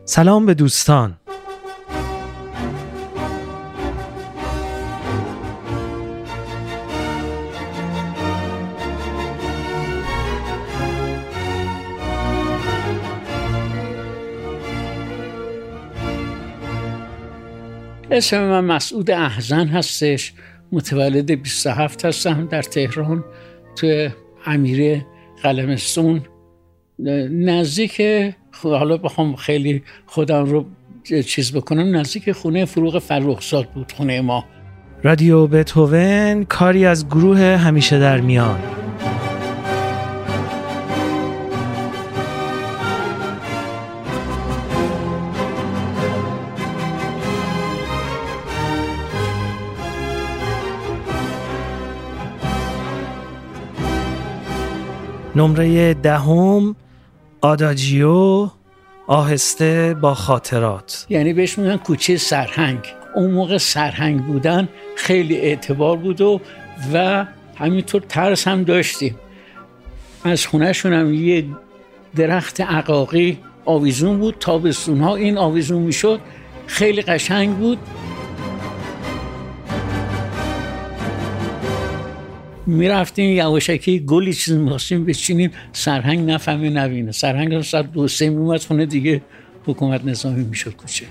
سلام به دوستان. اسم من مسعود احزن هستش. متولد 27 هستم در تهران، تو امیری قلمستون، نزدیک، حالا بخوام خیلی خودم رو چیز بکنم، نزدیک خونه فروغ فرخزاد بود خونه ما. رادیو بتهوون، کاری از گروه همیشه در میان. نمره 10، آداجیو، آهسته با خاطرات. یعنی بهش میگن کوچه سرهنگ. اون موقع سرهنگ بودن خیلی اعتبار بود و همینطور ترس هم داشتیم. از خونهشون هم یه درخت عقاقی آویزون بود، تابستونها این آویزون میشد، خیلی قشنگ بود. میرفتیم یواشکی گلی چیز می‌خواستیم بچینیم، سرهنگ نفهمه نبینه. سرهنگ رو ساعت 2-3 میومد خونه دیگه، حکومت نظامی میشد کوچه.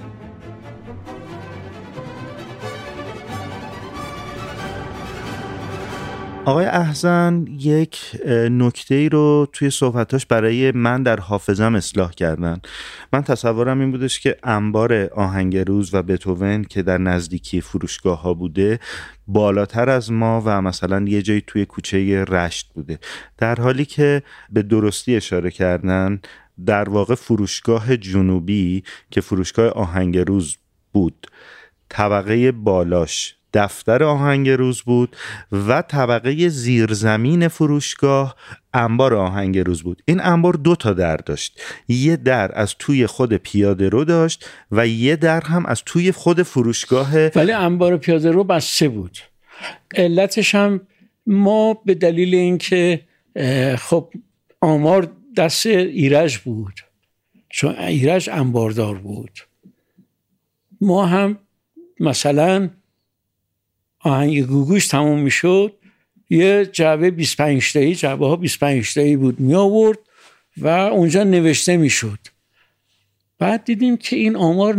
آقای احزن یک نکته‌ای رو توی صحبتاش برای من در حافظم اصلاح کردن. من تصورم این بودش که انبار آهنگروز و بتهوون که در نزدیکی فروشگاه ها بوده بالاتر از ما و مثلا یه جایی توی کوچه رشت بوده، در حالی که به درستی اشاره کردن در واقع فروشگاه جنوبی که فروشگاه آهنگروز بود، طبقه بالاش دفتر آهنگروز بود و طبقه زیرزمین فروشگاه انبار آهنگروز بود. این انبار 2 در داشت، یه در از توی خود پیاده رو داشت و یه در هم از توی خود فروشگاه. ولی انبار پیاده رو بسته بود. علتش هم ما به دلیل اینکه خب آمار دست ایرج بود، چون ایرج انباردار بود، ما هم مثلا آهنگ گوگوش تموم میشد، یه جعبه 25 تایی، جعبه ها 25 تایی بود، می آورد و اونجا نوشته میشد. بعد دیدیم که این آمار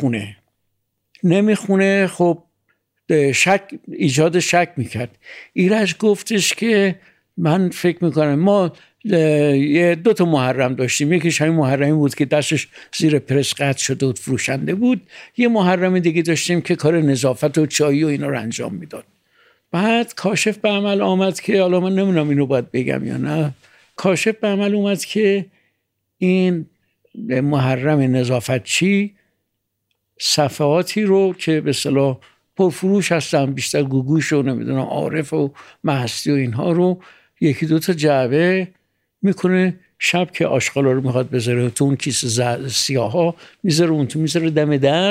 نمیخونه. خب ایجاد شک میکرد. ایرج گفتش که من فکر میکنم ما 2 محرم داشتیم، یکیش همین محرمی بود که دستش زیر پرس قطع شده بود، فروشنده بود. یه محرم دیگه داشتیم که کار نظافت و چایی و اینا رو انجام میداد. بعد کاشف به عمل آمد که، حالا من نمیدونم اینو باید بگم یا نه، کاشف به عمل اومد که این محرم نظافت چی صفحاتی رو که به اصطلاح پرفروش هستن، بیشتر گوگوش و نمیدونم عارف و مهستی و اینها رو 1-2 جعبه میکنه، شب که آشغالا رو میخواد بذاره تو اون کیسه سیاه ها میذاره اون تو، میذاره دم در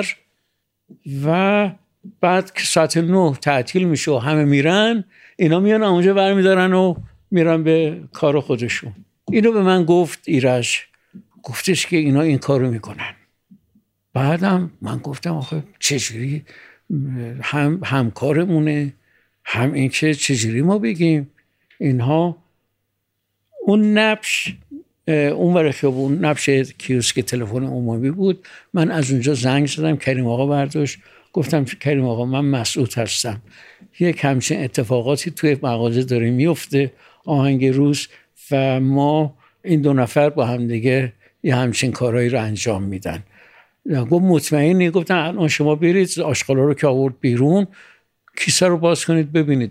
و بعد که ساعت 9 تعطیل میشه و همه میرن، اینا میان اونجا برمیدارن و میرن به کار خودشون. اینو به من گفت ایرج، گفتش که اینا این کارو میکنن. بعدم من گفتم آخه چجوری هم همکارمونه، هم این که چجوری ما بگیم اینها. اون نبش اون ور خیابون، نبش کیوسک تلفن عمومی بود. من از اونجا زنگ زدم، کریم آقا برداشت. گفتم کریم آقا من مسعود هستم، یک همچین اتفاقاتی توی مغازه داره میفته آهنگروز و ما این 2 نفر با هم دیگه یه همچین کارهایی رو انجام میدن. گفت مطمئنی؟ گفتم الان شما برید آشغالا رو که آورد بیرون، کیسه رو باز کنید ببینید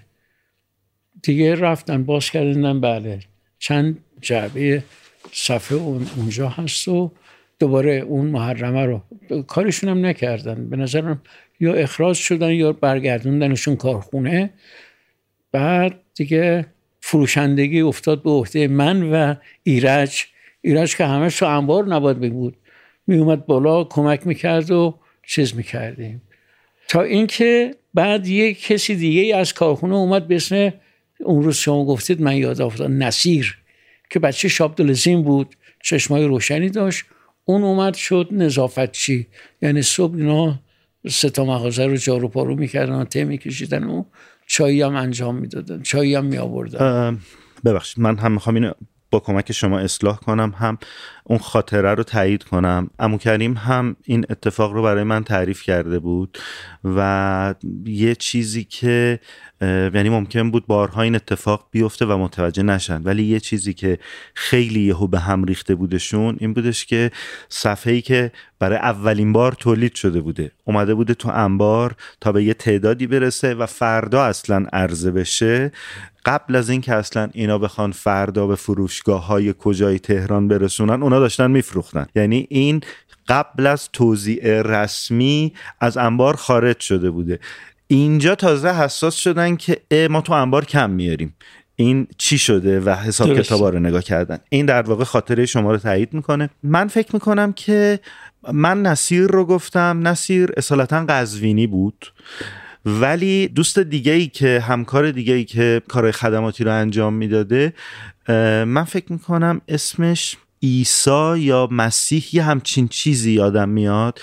دیگه رفتن باز کردن. بله چند جعبه صفحه اونجا هست و دوباره اون محرمه رو کارشون هم نکردن. به نظرم یا اخراج شدن یا برگردوندنشون کارخونه. بعد دیگه فروشندگی افتاد به عهده من و ایرج که همش تو انبار نباید بود، می اومد بالا کمک میکرد و چیز میکردیم، تا اینکه بعد یک کسی دیگه از کارخونه اومد به اسم، اون روز شما گفتید من یاد افتاد، نصیر، که بچه شابدالعظیم بود، چشمای روشنی داشت. اون اومد شد نظافتچی، یعنی صبح اینا 3 مغازه رو جارو پارو میکردن، ته میکشیدن و چایی هم انجام میدادن، چایی هم میآوردن. ببخشید من هم میخوام اینو با کمک شما اصلاح کنم، هم اون خاطره رو تایید کنم. عمو کریم هم این اتفاق رو برای من تعریف کرده بود و یه چیزی که یعنی ممکن بود بارها این اتفاق بیفته و متوجه نشن، ولی یه چیزی که خیلی یهو به هم ریخته بودشون این بودش که صفحه‌ای که برای اولین بار تولید شده بوده اومده بوده تو انبار تا به یه تعدادی برسه و فردا اصلا عرضه بشه. قبل از این که اصلا اینا بخوان فردا به فروشگاه‌های کجای تهران برسونن، اونا داشتن میفروختن. یعنی این قبل از توزیع رسمی از انبار خارج شده بوده. اینجا تازه حساس شدن که ما تو انبار کم میاریم، این چی شده و حساب کتابا رو نگاه کردن. این در واقع خاطره شما رو تایید میکنه. من فکر میکنم که من نصیر رو گفتم، نصیر اصالتا قزوینی بود، ولی دوست دیگه‌ای که همکار دیگه‌ای که کار خدماتی رو انجام میداده، من فکر میکنم اسمش عیسی یا مسیح یه همچین چیزی یادم میاد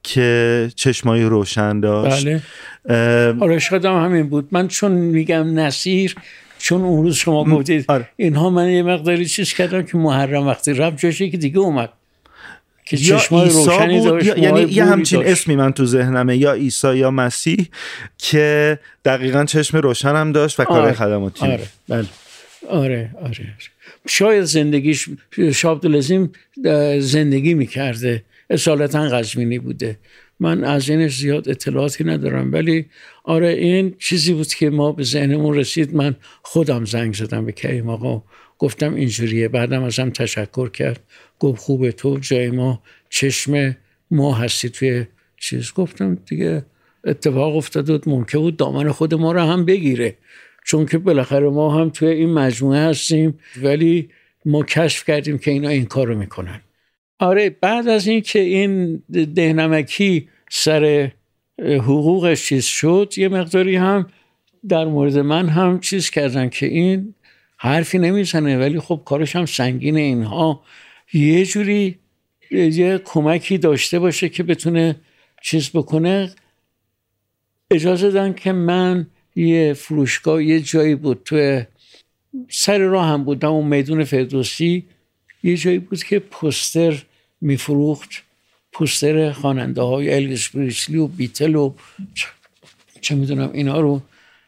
که چشمای روشن داشت. بله آره شدم همین بود. من چون میگم نصیر چون اون روز شما گفتید اینها، من یه مقداری چیز کردم که محرم وقتی رفت جاشه که دیگه اومد که چشمای روشنی داشت، یعنی یه همچین اسمی من تو ذهنمه، یا عیسی یا مسیح، که دقیقاً چشم روشن هم داشت و کار خدماتی. آره بله آره. شاید زندگیش شاه عبدالعظیم زندگی میکرده، اصالتا قزوینی بوده، من از اینش زیاد اطلاعاتی ندارم، ولی آره این چیزی بود که ما به ذهنمون رسید. من خودم زنگ زدم به کریم آقا، گفتم اینجوریه، بعدم ازم تشکر کرد، گفت خوبه تو جای ما چشم ما هستی توی چیز. گفتم دیگه اتفاق افتاد بود، ممکن بود دامن خود ما رو هم بگیره، چون که بالاخره ما هم توی این مجموعه هستیم، ولی ما کشف کردیم که اینا این کار رو میکنن. آره بعد از این که این دهنمکی سر حقوقش چیز شد، یه مقداری هم در مورد من هم چیز کردن که این حرفی نمیزنه، ولی خب کارش هم سنگینه، اینها یه جوری یه کمکی داشته باشه که بتونه چیز بکنه. اجازه دادن که من یه فروشگاه یه جایی بود توی سر راه هم بودم، اون میدون فردوسی، یه جایی بود که پوستر میفروخت، پوستر خواننده های الویس پریسلی و بیتل و چه میدونم اینا رو.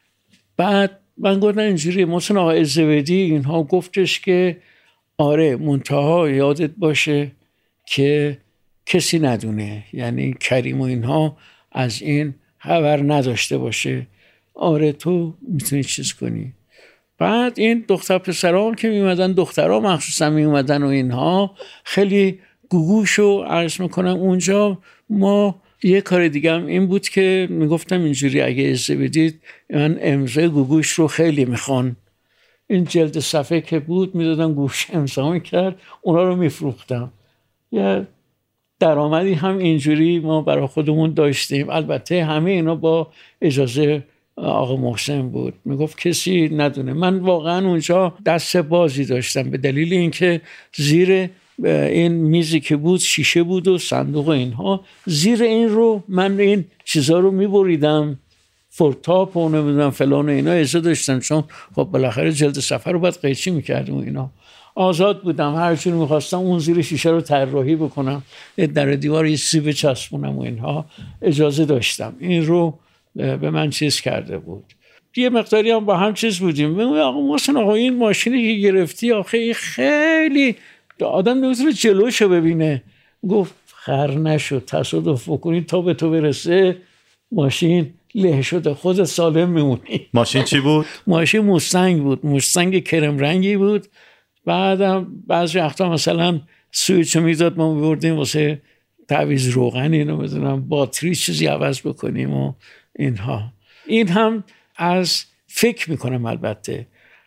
بعد من گفتم اینجوری، مثلا آقای زبدی اینها گفتش که آره منتها یادت باشه که کسی ندونه، یعنی کریم و اینها از این خبر نداشته باشه، آره تو میتونی چیز کنی. بعد این دختر پسرام که میمدن، دخترها مخصوصا میومدن و اینها خیلی گوگوشو عرض میکنم اونجا. ما یه کار دیگه هم این بود که میگفتم اینجوری اگه اجازه بدید من امضای گوگوش رو خیلی میخوان، این جلد صفحه که بود میدادن گوش امضا میکرد، اونا رو میفروختم. یه درآمدی هم اینجوری ما برای خودمون داشتیم. البته همه اینا با اجازه آقا محسن بود، میگفت کسی ندونه. من واقعا اونجا دست بازی داشتم به دلیل اینکه زیر این میزی که بود شیشه بود و صندوق اینها، زیر این رو من این چیزا رو میبریدم، فورتاپ و نمیدونم فلان و اینا اجازه داشتم، چون خب بالاخره جلد صفحه رو باید قیچی میکردیم و اینا. آزاد بودم، هر چیزی میخواستم اون زیر شیشه رو طراحی بکنم، در دیوار یه چیزی بچسبونم و اینها اجازه داشتم. این رو به من چیز کرده بود. یه مقداری هم با هم چیز بودیم. میگم آقا مثلا آقا این ماشینی که گرفتی آخه خیلی آدم نمیتونه جلوشو ببینه. گفت خر نشد، تصادف بکنی تا به تو برسه ماشین له شده، خودت سالم میمونی. ماشین چی بود؟ ماشین موستنگ بود، موستنگ کرم رنگی بود. بعدم بعضی وقتا مثلا سویچو میداد، ما میبردیم واسه تعویض روغن اینو بدونم باتری چیزی عوض بکنیم و اینها. این هم از فکر میکنم البته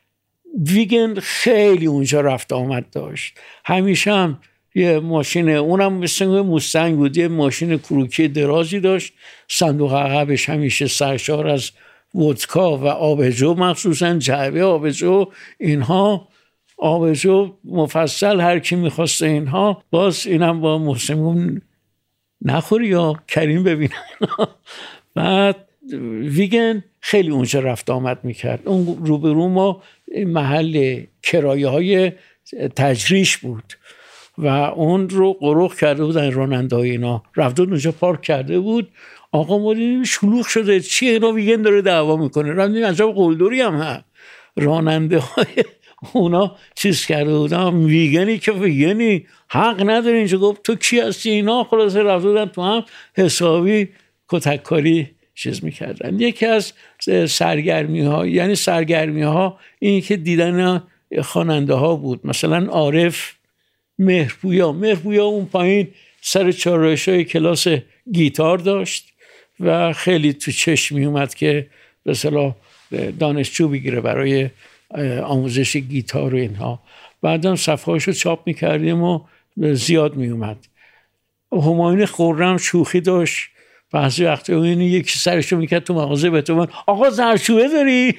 ویگن خیلی اونجا رفت آمد داشت. همیشه هم یه ماشین، اونم مثل موستنگ بود، یه ماشین کروکی درازی داشت، صندوق عقبش همیشه سرشار از ودکا و آبجو، مخصوصا جعبه آبجو اینها. آبجو مفصل هر کی میخواسته اینها، باز اینم با محسنمون نخوری یا کریم ببینن. بعد ویگن خیلی اونجا رفت آمد میکرد. اون روبرو ما محل کرایه های تجریش بود و اون رو قروق کرده بودن راننده های اینا، رفت اونجا پارک کرده بود. آقا ما دیدیم شلوغ شده، چیه اینا ویگن داره دعوا میکنه، رفتیم عجب قلدری هم راننده های اونا چیز کرده بودن، ویگنی که ویگنی حق نداره اینجا. گفت تو کی هستی اینا؟ خلاصه رفت بودن تو هم حسابی کتککاری چیز میکردن. یکی از سرگرمی ها، یعنی سرگرمی ها این که دیدن خواننده ها بود. مثلا عارف مهربویا اون پایین سر چهاررشای کلاس گیتار داشت و خیلی تو چشم می اومد که به اصطلاح دانشجو بگیره برای آموزش گیتار و اینها. بعدم صفحه‌اشو چاپ میکردیم و زیاد می اومد. همایون خرم شوخی داشت، بعضی وقتا اینو یکی سرشو میکرد تو مغازه بتوون، آقا زرچوبه داری؟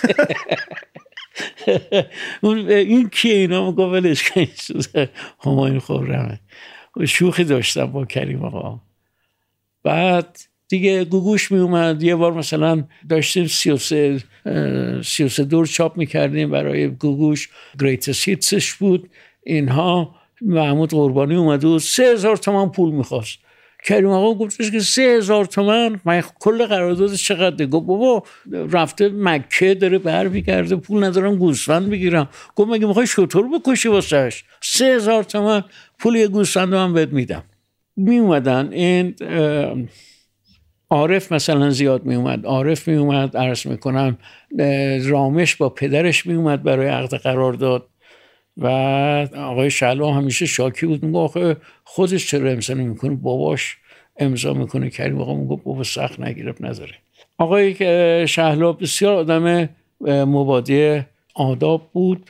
این کیه؟ اینا میگه ولش کن، همایون خرمه. شوخی داشتم با کریم آقا. بعد دیگه گوگوش می اومد. یه بار مثلا داشتیم 33 دور چاپ میکردیم برای گوگوش، گریتست هیتسش بود اینها. محمود قربانی اومد و 3000 تومان پول میخواست. کریم آقا گفتش که 3000 تومان من کل قرارداد چقدر؟ گفت بابا رفته مکه داره برمیگرده، پول ندارم گوسفند بگیرم. گفت مگه میخوای شتر بکشی واسش؟ 3000 تومان پول یه گوسفند من بهت میدم. می اومدن این عارف مثلا زیاد می اومد. عارف می اومد، عرض میکنم رامش با پدرش می اومد برای عقد قرارداد و آقای شهلا همیشه شاکی بود. میگه آخه خودش چرا امضا نمیکنه؟ باباش امضا میکنه. کریم آقا میگه بابا سخت نگیرب نداره. آقای شهلا بسیار آدم مبادی آداب بود.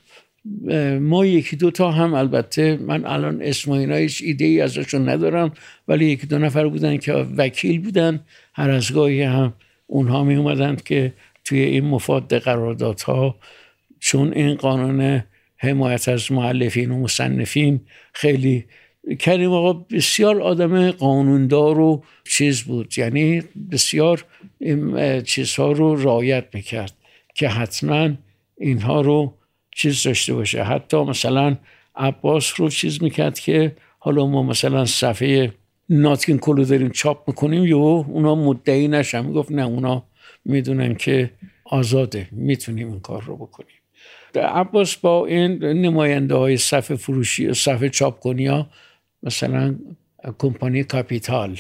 ما یکی دو تا هم، البته من الان اسم اینا هیچ ایده ای ازشون ندارم، ولی یکی دو نفر بودن که وکیل بودن، هر از گاهی هم اونها می اومدند که توی این مفاد قراردادها، چون این قانون حمایت از مؤلفین و مصنفین خیلی، کریم آقا بسیار آدم قانوندار و چیز بود، یعنی بسیار چیزها رو رعایت میکرد که حتما اینها رو چیز داشته باشه. حتی مثلا عباس رو چیز میکرد که حالا ما مثلا صفحه ناتکین کلو داریم چاپ میکنیم یا اونا مدعی نشن. میگفت نه، اونا میدونن که آزاده، میتونیم این کار رو بکنیم. عباس با این نماینده های صفحه فروشی، صفحه چاپ کنی ها، مثلا کمپانی کاپیتال،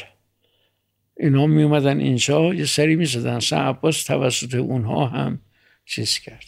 اینا می اومدن اینجا یه سری می زدن. عباس توسط اونها هم چیز کرد.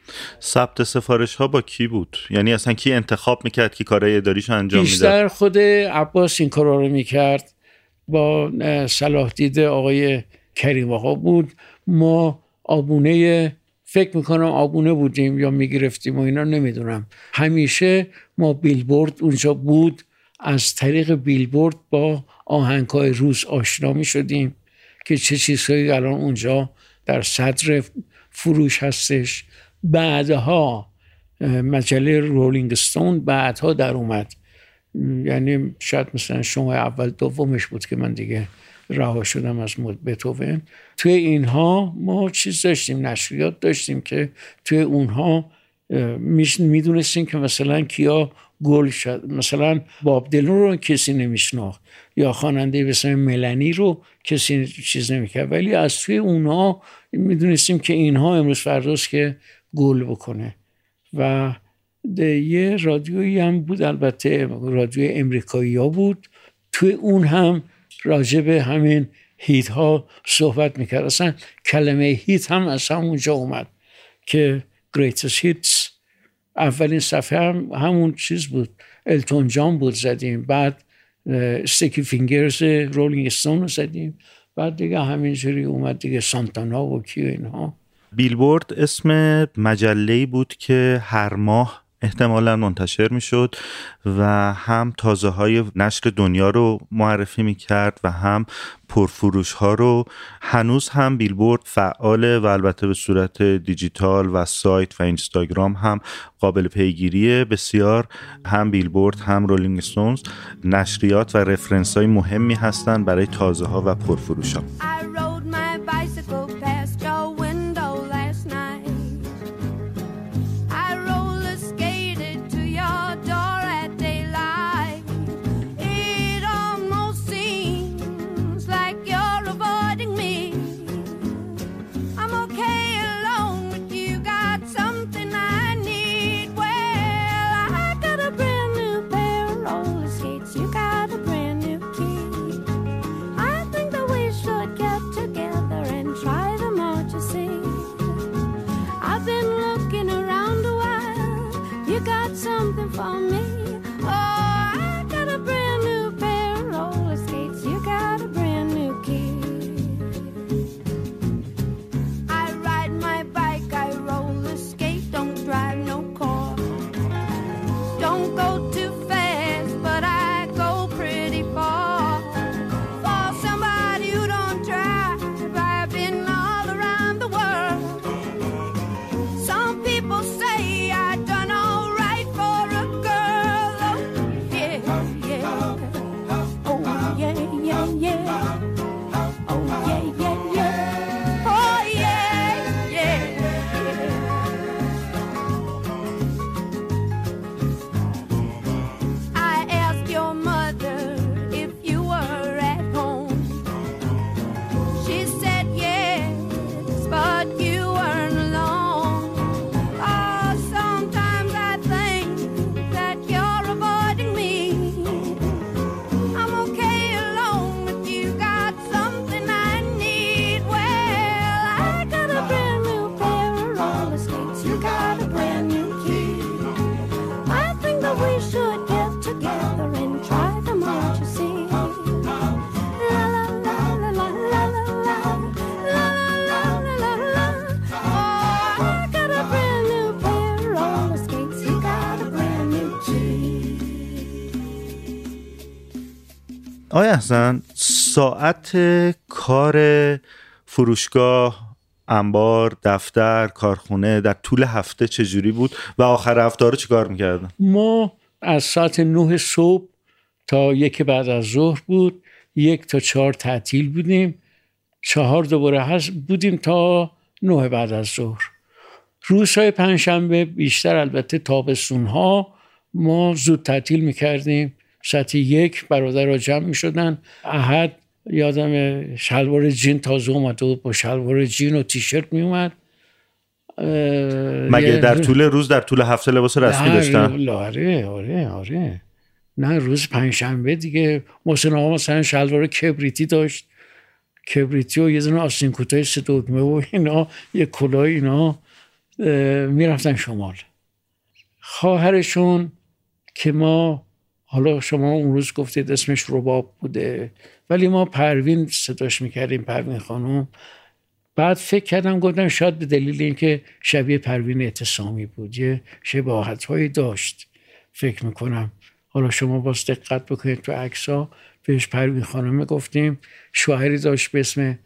ثبت سفارش ها با کی بود؟ یعنی اصلا کی انتخاب میکرد که کارهای اداریشو انجام میداد؟ بیشتر خود عباس این کارا رو میکرد، با صلاح دید آقای کریم آقا بود. ما آبونه، فکر میکنم آبونه بودیم یا میگرفتیم و اینا، نمیدونم. همیشه ما بیلبورد اونجا بود، از طریق بیلبورد با آهنگای روز آشنا میشدیم که چه چیزهایی الان اونجا در صدر فروش هستش. بعدها مجله رولینگ استون بعدها در اومد، یعنی شاید مثلا شما اول دومش بود که من دیگه رها شدم از بتوون. توی اینها ما چیز داشتیم، نشریات داشتیم که توی اونها میدونستیم که مثلا کیا گل شد. مثلا باب دلون رو کسی نمیشناخت یا خواننده به اسم ملانی رو کسی چیز نمیکرد، ولی از توی اونها میدونستیم که اینها امروز فرداست که گل بکنه. و یه رادیویی هم بود، البته رادیوی امریکایی ها بود، توی اون هم راجع به همین هیت ها صحبت میکرد. اصلا کلمه هیت هم از همونجا اومد که greatest hits. اولین صفحه هم همون چیز بود، التون جان بود زدیم، بعد استیکی فینگرز رولینگ استون رو زدیم، بعد دیگه همینجوری اومد دیگه سانتانا و کی و اینها. بیلبورد اسم مجله‌ای بود که هر ماه احتمالاً منتشر میشد و هم تازه های نشر دنیا رو معرفی میکرد و هم پرفروش ها رو. هنوز هم بیلبورد فعاله و البته به صورت دیجیتال و سایت و اینستاگرام هم قابل پیگیریه بسیار. هم بیلبورد هم رولینگ استونز نشریات و رفرنس های مهمی هستن برای تازه ها و پرفروش ها. آقای احسان، ساعت کار فروشگاه، انبار، دفتر، کارخونه در طول هفته چجوری بود و آخر هفته رو چی کار میکردن؟ ما از ساعت 9 صبح تا 1 بعد از ظهر بود، 1 تا 4 تعطیل بودیم، 4 دوباره بودیم تا 9 بعد از ظهر. روزهای پنجشنبه بیشتر البته تابستونها ما زود تعطیل میکردیم. ساعت 1 برادرها جمع میشدن. احد یادم شلوار جین تازه اومده بود، با شلوار جین و تیشرت میومد. مگه در طول روز در طول هفته لباس رسمی داشتن؟ آره. نه، روز پنجشنبه دیگه محسن آقا مثلا شلوار کبریتی داشت، کبریتی و یه دونه آستین کوتاه 3 دکمه و اینا، یه کلاه، اینا میرفتن شمال. خواهرشون که ما، حالا شما اون روز گفتید اسمش رباب بوده ولی ما پروین صداش میکردیم، پروین خانم. بعد فکر کردم گفتم شاید به دلیل اینکه شبیه پروین اعتصامی بود یه شباهت‌هایی داشت، فکر میکنم. حالا شما باز دقت بکنید تو عکس‌ها بهش پروین خانم گفتیم. شوهری داشت به اسم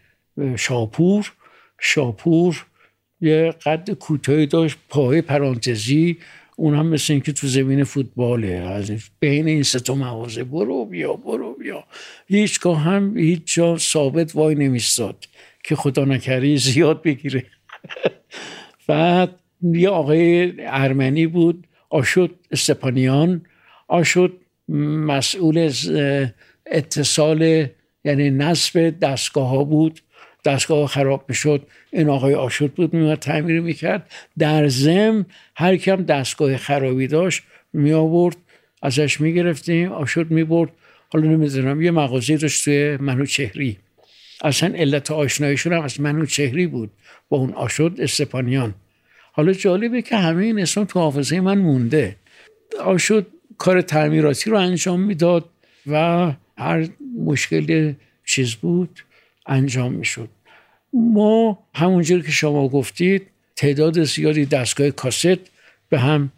شاپور یه قد کوتاهی داشت، پای پرانتزی، اون هم مثل این که تو زمین فوتباله، از بین این 3 مغازه برو بیا هیچگاه هم هیچ جا ثابت وای نمیستاد که خدا نکره زیاد بگیره. بعد یه آقای ارمنی بود، آشد استپانیان. آشد مسئول اتصال یعنی نصب دستگاه ها بود، دستگاه خراب میشد، این آقای آشد بود میومد تعمیر میکرد. در ضمن هر کم دستگاه خرابی داشت می آورد ازش میگرفتیم، آشد میبرد. حالا نمیدونم یه مغازه داشت توی منوچهری، اصلا علت آشناییشون هم از منوچهری بود با اون آشد استپانیان. حالا جالبه که همه این اسم تو حافظه من مونده. آشد کار تعمیراتی رو انجام میداد و هر مشکل چیز بود انجام میشد. ما همونجور که شما گفتید تعداد زیادی دستگاه کاست به هم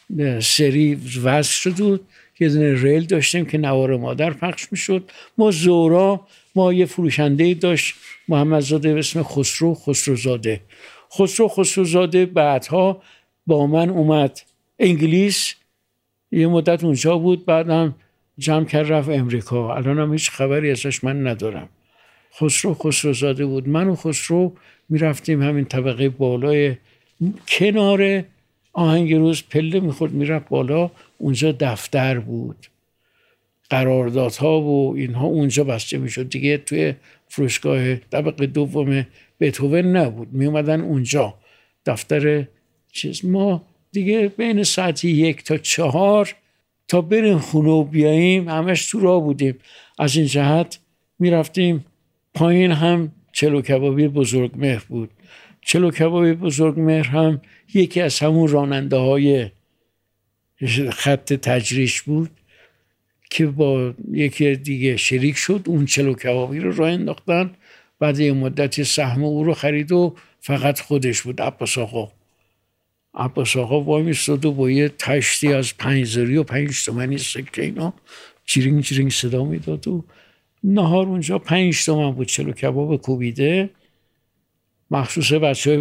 سری وصل شد و یه دونه ریل داشتیم که نوار مادر پخش میشد. ما زورا ما یه فروشنده داشت محمدزاده به اسم خسروزاده. خسروزاده بعدها با من اومد انگلیس، یه مدت اونجا بود، بعدم جمع کرد رفت امریکا. الان هم هیچ خبری ازش من ندارم. خسروزاده بود. من و خسرو میرفتیم همین طبقه بالای کنار آهنگروز، پله میخورد میرفت بالا، اونجا دفتر بود، قراردادها و اینها اونجا بسته میشد دیگه. توی فروشگاه طبقه دوم بتهوون نبود، میومدن اونجا دفتر چیز. ما دیگه بین ساعت 1 تا 4 تا بریم خونه و بیاییم همش تو راه بودیم. از این جهت میرفتیم پایین هم چلو کبابی بزرگمهر بود. چلو کبابی بزرگمهر هم یکی از همون راننده های خط تجریش بود که با یکی دیگه شریک شد، اون چلو کبابی رو راه انداختن. بعد یه مدتی سهم او رو خرید و فقط خودش بود. عباس آقا وای میستاد و با یه تشتی از 5 زری و 5 تومانی سکه اینا چیرینگ چیرینگ صدا میداد و نهار اونجا 5 تومن بود. چلو کباب کوبیده مخصوص بچه‌های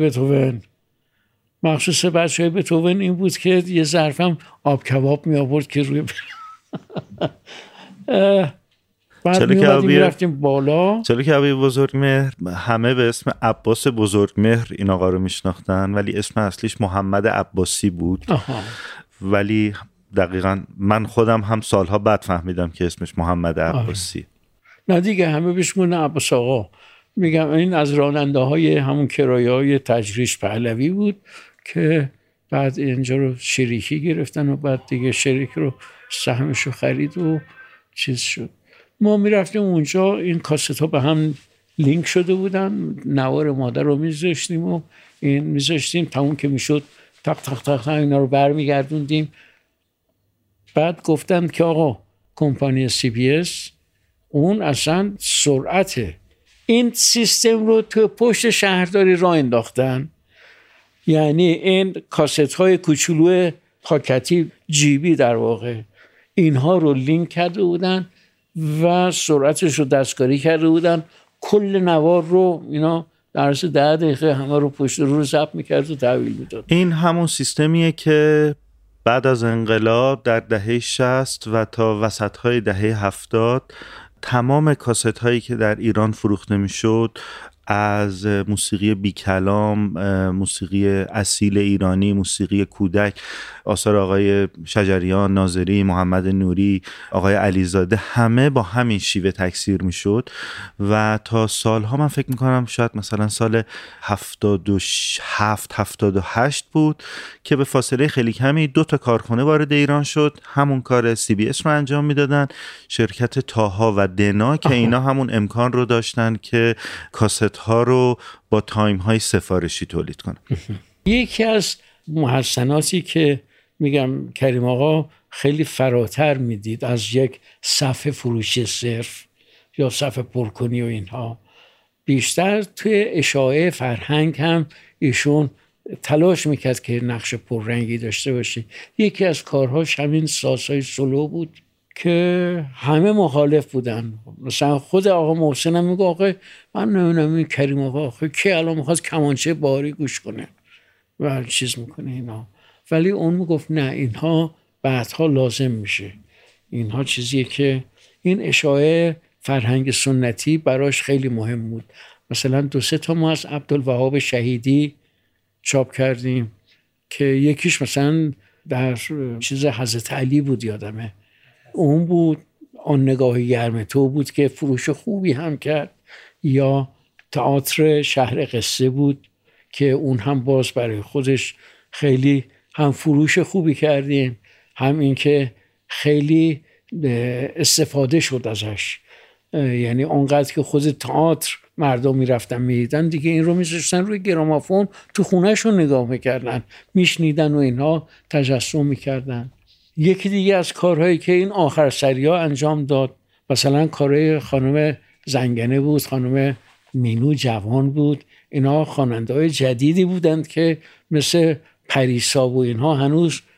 بتهوون این بود که یه ظرفم آب کباب می آورد که روی بعد میرفتیم بالا. چلو کبابی بزرگمهر همه به اسم عباس بزرگمهر این آقا رو میشناختن، ولی اسم اصلیش محمد عباسی بود. ولی دقیقاً من خودم هم سالها بعد فهمیدم که اسمش محمد عباسی. نه دیگه همه بهش میگن عباس آقا. میگم این از راننده های همون کرایه های تجریش پهلوی بود که بعد اینجا رو شریکی گرفتن و بعد دیگه شریک رو سهمش رو خرید و چیز شد. ما میرفتیم اونجا، این کاست ها به هم لینک شده بودن، نوار مادر رو میذاشتیم و این میذاشتیم تموم که میشد تق تق تق اینا رو برمیگردوندیم. بعد گفتن که آقا کمپانی CBS اون اصلا سرعته، این سیستم رو تو پشت شهرداری راه انداختن. یعنی این کاست های کوچولو پاکتی جیبی در واقع اینها رو لینک کرده بودن و سرعتش رو دستکاری کرده بودن. کل نوار رو اینا در عرض 10 دقیقه همه رو پشت رو ضبط میکرد و تحویل میداد. این همون سیستمیه که بعد از انقلاب در دهه 60 و تا وسطهای دهه 70 تمام کاست هایی که در ایران فروخته میشد، از موسیقی بیکلام، موسیقی اصیل ایرانی، موسیقی کودک، آثار آقای شجریان، ناظری، محمد نوری، آقای علیزاده، همه با همین شیوه تکثیر میشد و تا سالها، من فکر میکنم شاید مثلا سال 77 78 بود که به فاصله خیلی کمی 2 تا کارخانه وارد ایران شد، همون کار CBS رو انجام میدادن، شرکت تاها و دنا، که اینا همون امکان رو داشتن که کاست ها رو با تایم های سفارشی تولید کنن. یکی از محسناتی که میگم کریم آقا خیلی فراتر میدید از یک صفحه فروشی صرف یا صفحه پرکنی و اینها، بیشتر توی اشاعه فرهنگ هم ایشون تلاش میکرد که نقش پررنگی داشته باشه. یکی از کارهاش همین سازهای سولو بود که همه مخالف بودن. مثلا خود آقا محسن هم میگه آقا من نمیدونم این کریم آقا که الان میخواد کمانچه باری گوش کنه و چیز میکنه اینا، ولی اون میگفت نه، اینها بعدها لازم میشه، اینها چیزیه که این اشاعه فرهنگ سنتی براش خیلی مهم بود. مثلا 2-3 تا ما از عبدالوهاب شهیدی چاپ کردیم که یکیش مثلا در چیز حضرت علی بود، یادمه اون بود، آن نگاه گرم تو بود که فروش خوبی هم کرد، یا تئاتر شهر قصه بود که اون هم باز برای خودش خیلی هم فروش خوبی کردیم، هم این که خیلی استفاده شد ازش. یعنی اونقدر که خود تئاتر مردم میرفتن میدیدن دیگه، این رو میذاشتن روی گرامافون تو خونهشون نگاه میکردن، میشنیدن و اینها تجسم میکردن. یکی دیگه از کارهایی که این آخر سریا انجام داد، مثلا کارهای خانم زنگنه بود، خانم مینو جوان بود، اینا خواننده‌های جدیدی بودند که مثل پریسا و اینها هنوز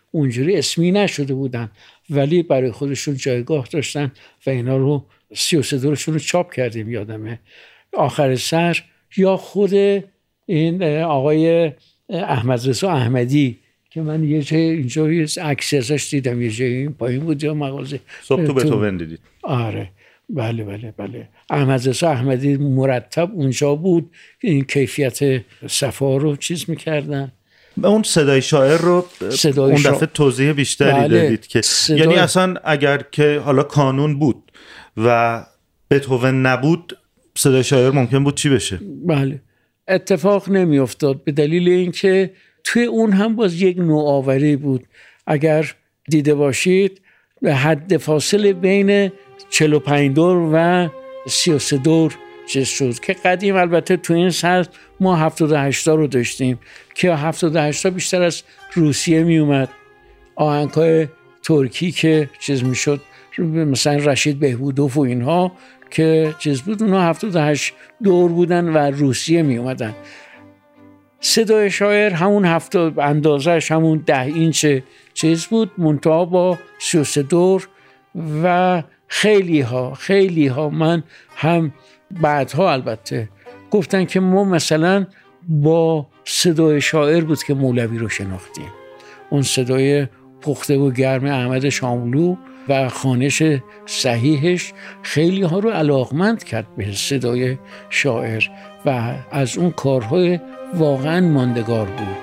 اونجوری اسمی نشده بودن ولی برای خودشون جایگاه داشتن و اینا رو 33 دورشون رو چاپ کردیم یادمه. آخر سر یا خود این آقای احمد رضا احمدی که من یه جای اینجا عکس ازش دیدم، یه جای این پایین بود یا مغازه صبح تو بتوون دیدید؟ آره بله. احمد رضا احمدی مرتب اونجا بود، این کیفیت صفا رو چیز میکردن. اون صدای شاعر رو اون دفعه توضیح بیشتری دادید که یعنی اصلا اگر که حالا کانون بود و بتوون نبود صدای شاعر ممکن بود چی بشه؟ بله اتفاق نمی افتاد به دلیل اینکه توی اون هم باز یک نوآوری بود. اگر دیده باشید به حد فاصله بین 45 دور و 33 دور چیز شد که قدیم البته تو این سطح ما 78 رو داشتیم که 78 بیشتر از روسیه می اومد. آهنگ‌های ترکی که چیز می شد مثلا رشید بهبودوف و اینها که چیز بود اونها 78 دور بودن و روسیه می اومدن. صدای شاعر همون اندازهش همون 10 اینچ چیز بود منتها با 33 دور و خیلی ها من هم بعدها البته گفتن که ما مثلا با صدای شاعر بود که مولوی رو شناختیم، اون صدای پخته و گرم احمد شاملو و خوانش صحیحش خیلی ها رو علاقمند کرد به صدای شاعر و از اون کارهای واقعا ماندگار بود.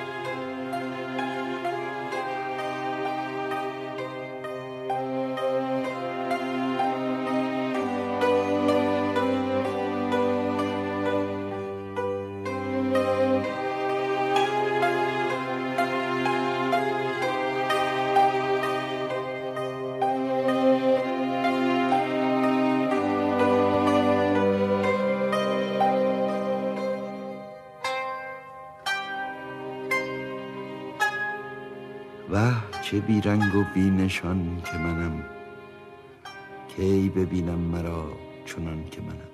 چه بی رنگ و بی نشان که منم، کی ببینم مرا چنان که منم.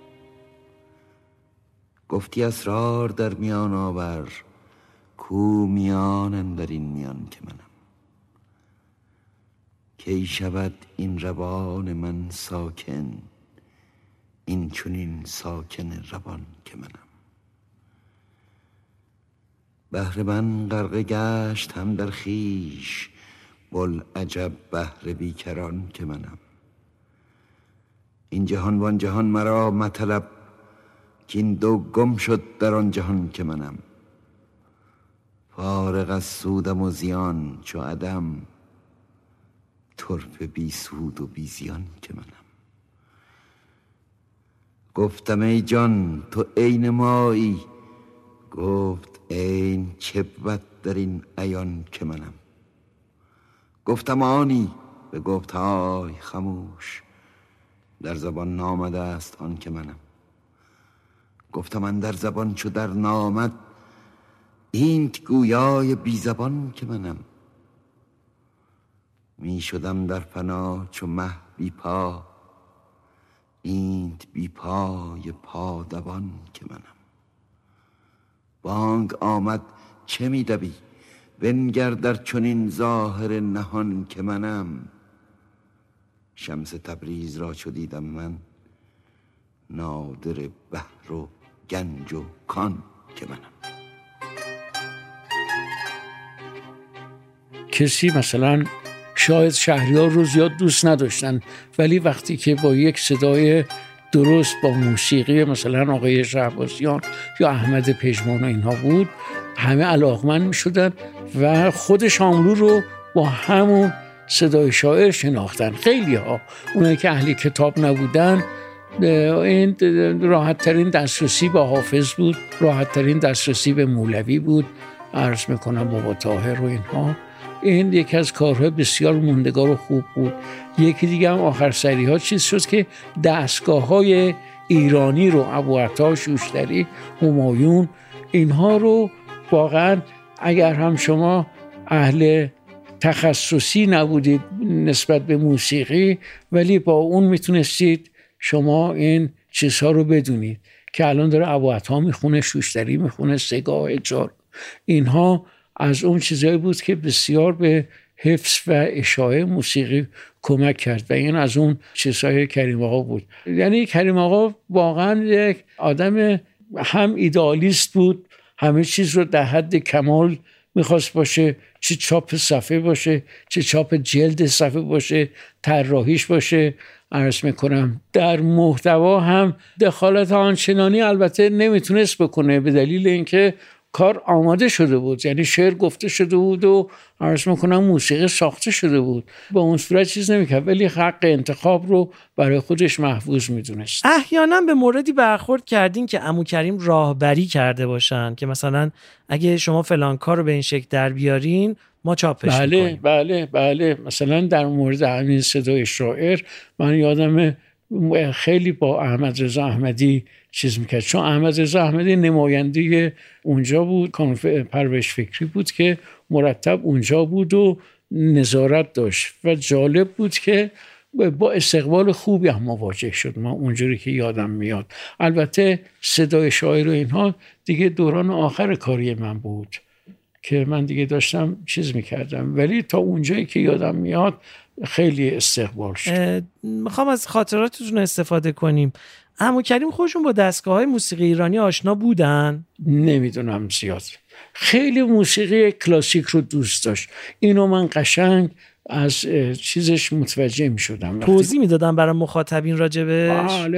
گفتی اسرار در میان آور، کو میان اندر این میان که منم. کی شود این روان من ساکن، این چنین ساکن روان که منم. بحر من غرقه گشت هم در خویش، بوالعجب بحر بیکران که منم. این جهان وان جهان مرا مطلب، که این دو گم شد در آن جهان که منم. فارغ از سودم و زیان چو عدم، طرفه بی سود و بی زیان که منم. گفتم ای جان تو عین مایی، گفت عین چه بود در این عیان که منم. گفتم آنی، به گفت های خموش، در زبان نامده است آن که منم. گفتم من در زبان چو در نامد، اینت گویای بی زبان که منم. می شدم در فنا چو مه بی پا، اینت بی پای پا دوان که منم. بانگ آمد چه می دوی، بنگر در چنین ظاهر نهان که منم. شمس تبریز را چو دیدم من، نادر بحر و گنج و کان که منم. کسی مثلا شاید شهریار رو زیاد دوست نداشتن، ولی وقتی که با یک صدای درست با موسیقی مثلا آقای شهبازیان یا احمد پژمان و اینها بود، همه علاقمند می شدن و خود شاملو رو با همون صدای شاعر شناختن. خیلی ها اونایی که اهل کتاب نبودن، این راحت ترین دسترسی به حافظ بود، راحت ترین دسترسی به مولوی بود، عرض میکنم بابا طاهر و اینها. این یکی از کارهای بسیار موندگار و خوب بود. یکی دیگه هم آخر سری ها چیز شد که دستگاه های ایرانی رو ابوعطا شوشتری، همایون، اینها رو واقعا اگر هم شما اهل تخصصی نبودید نسبت به موسیقی، ولی با اون میتونستید شما این چیزها رو بدونید که الان داره ابوعطا میخونه، شوشتری میخونه، سگاه، جار، اینها از اون چیزایی بود که بسیار به حفظ و اشاعه موسیقی کمک کرد و این از اون چیزهای کریم آقا بود. یعنی کریم آقا واقعا یک آدم هم ایدئالیست بود، همه چیز رو در حد کمال میخواست باشه، چه چاپ صفحه باشه، چه چاپ جلد صفحه باشه، طراحیش باشه. عرض میکنم در محتوا هم دخالت آنچنانی البته نمیتونست بکنه به دلیل اینکه کار آماده شده بود، یعنی شعر گفته شده بود و عرض میکنم موسیقی ساخته شده بود، با اون صورت چیز نمیکرد، ولی حق انتخاب رو برای خودش محفوظ میدونست. احیانا به موردی برخورد کردین که عمو کریم راهبری کرده باشن که مثلا اگه شما فلان کار رو به این شکل در بیارین ما چاپش میکنیم؟ بله. مثلا در مورد همین صدای شاعر من یادم خیلی با احمد رضا احمدی چیز میکرد، چون احمد رضا احمدی نماینده اونجا بود، پرورش فکری بود که مرتب اونجا بود و نظارت داشت و جالب بود که با استقبال خوبی هم مواجه شد. ما اونجوری که یادم میاد، البته صدای شاعر و اینها دیگه دوران آخر کاری من بود که من دیگه داشتم چیز میکردم، ولی تا اونجایی که یادم میاد خیلی استقبال شد. میخوام از خاطراتتون استفاده کنیم. عمو کریم خودشون با دستگاه‌های موسیقی ایرانی آشنا بودن؟ نمیدونم زیاد. خیلی موسیقی کلاسیک رو دوست داشت. اینو من قشنگ از چیزش متوجه میشدم. توضیح میدادن برای مخاطبین راجبش؟ بله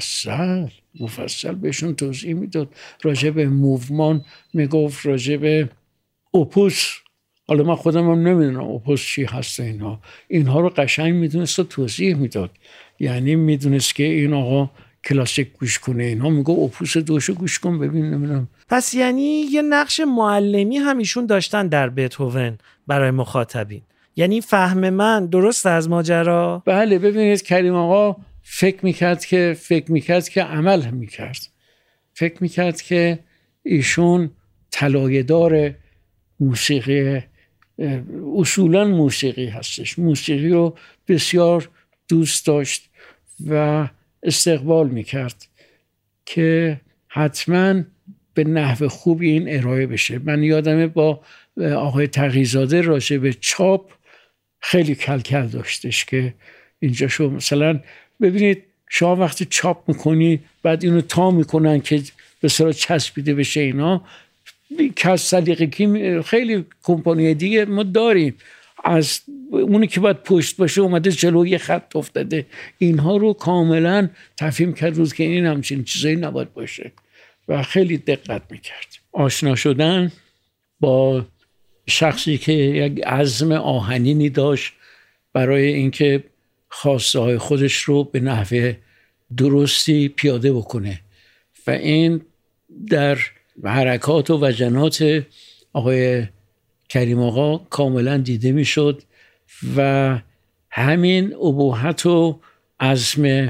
مفصل بهشون توضیح میداد. راجب موومان میگفت، راجب اوپوس، حالا من خودم هم نمیدونم اوپوس چی هست، اینها رو قشنگ میدونست و توضیح میداد. یعنی میدونست که این آقا کلاسیک گوش کنه، اینها میگه اوپوس دوشو گوش کن ببین نمیدونم. پس یعنی یه نقش معلمی هم ایشون داشتن در بتهوون برای مخاطبین. یعنی فهم من درست از ماجرا؟ بله. ببینید کریم آقا فکر میکرد که عمل میکرد. فکر میکرد که ایشون طلایه‌دار موسیقی، اصولا موسیقی هستش، موسیقی رو بسیار دوست داشت و استقبال میکرد که حتما به نحو خوبی این ارائه بشه. من یادمه با آقای تقی‌زاده راجع به چاپ خیلی کلکل داشتش که اینجا شو مثلا ببینید شما وقتی چاپ میکنی بعد اینو تا میکنن که به صورت چسبیده بشه، اینا کس سلیقگی خیلی کمپانی دیگه ما داریم، از اونی که باید پشت باشه اومده جلوی خط افتاده، اینها رو کاملا تفهیم کرد روز که این همچین چیزایی نباید باشه و خیلی دقت میکرد. آشنا شدن با شخصی که یک عزم آهنینی داشت برای اینکه خواسته های خودش رو به نحو درستی پیاده بکنه و این در حرکات و وجنات آقای کریم آقا کاملا دیده میشد و همین ابوحت و عزم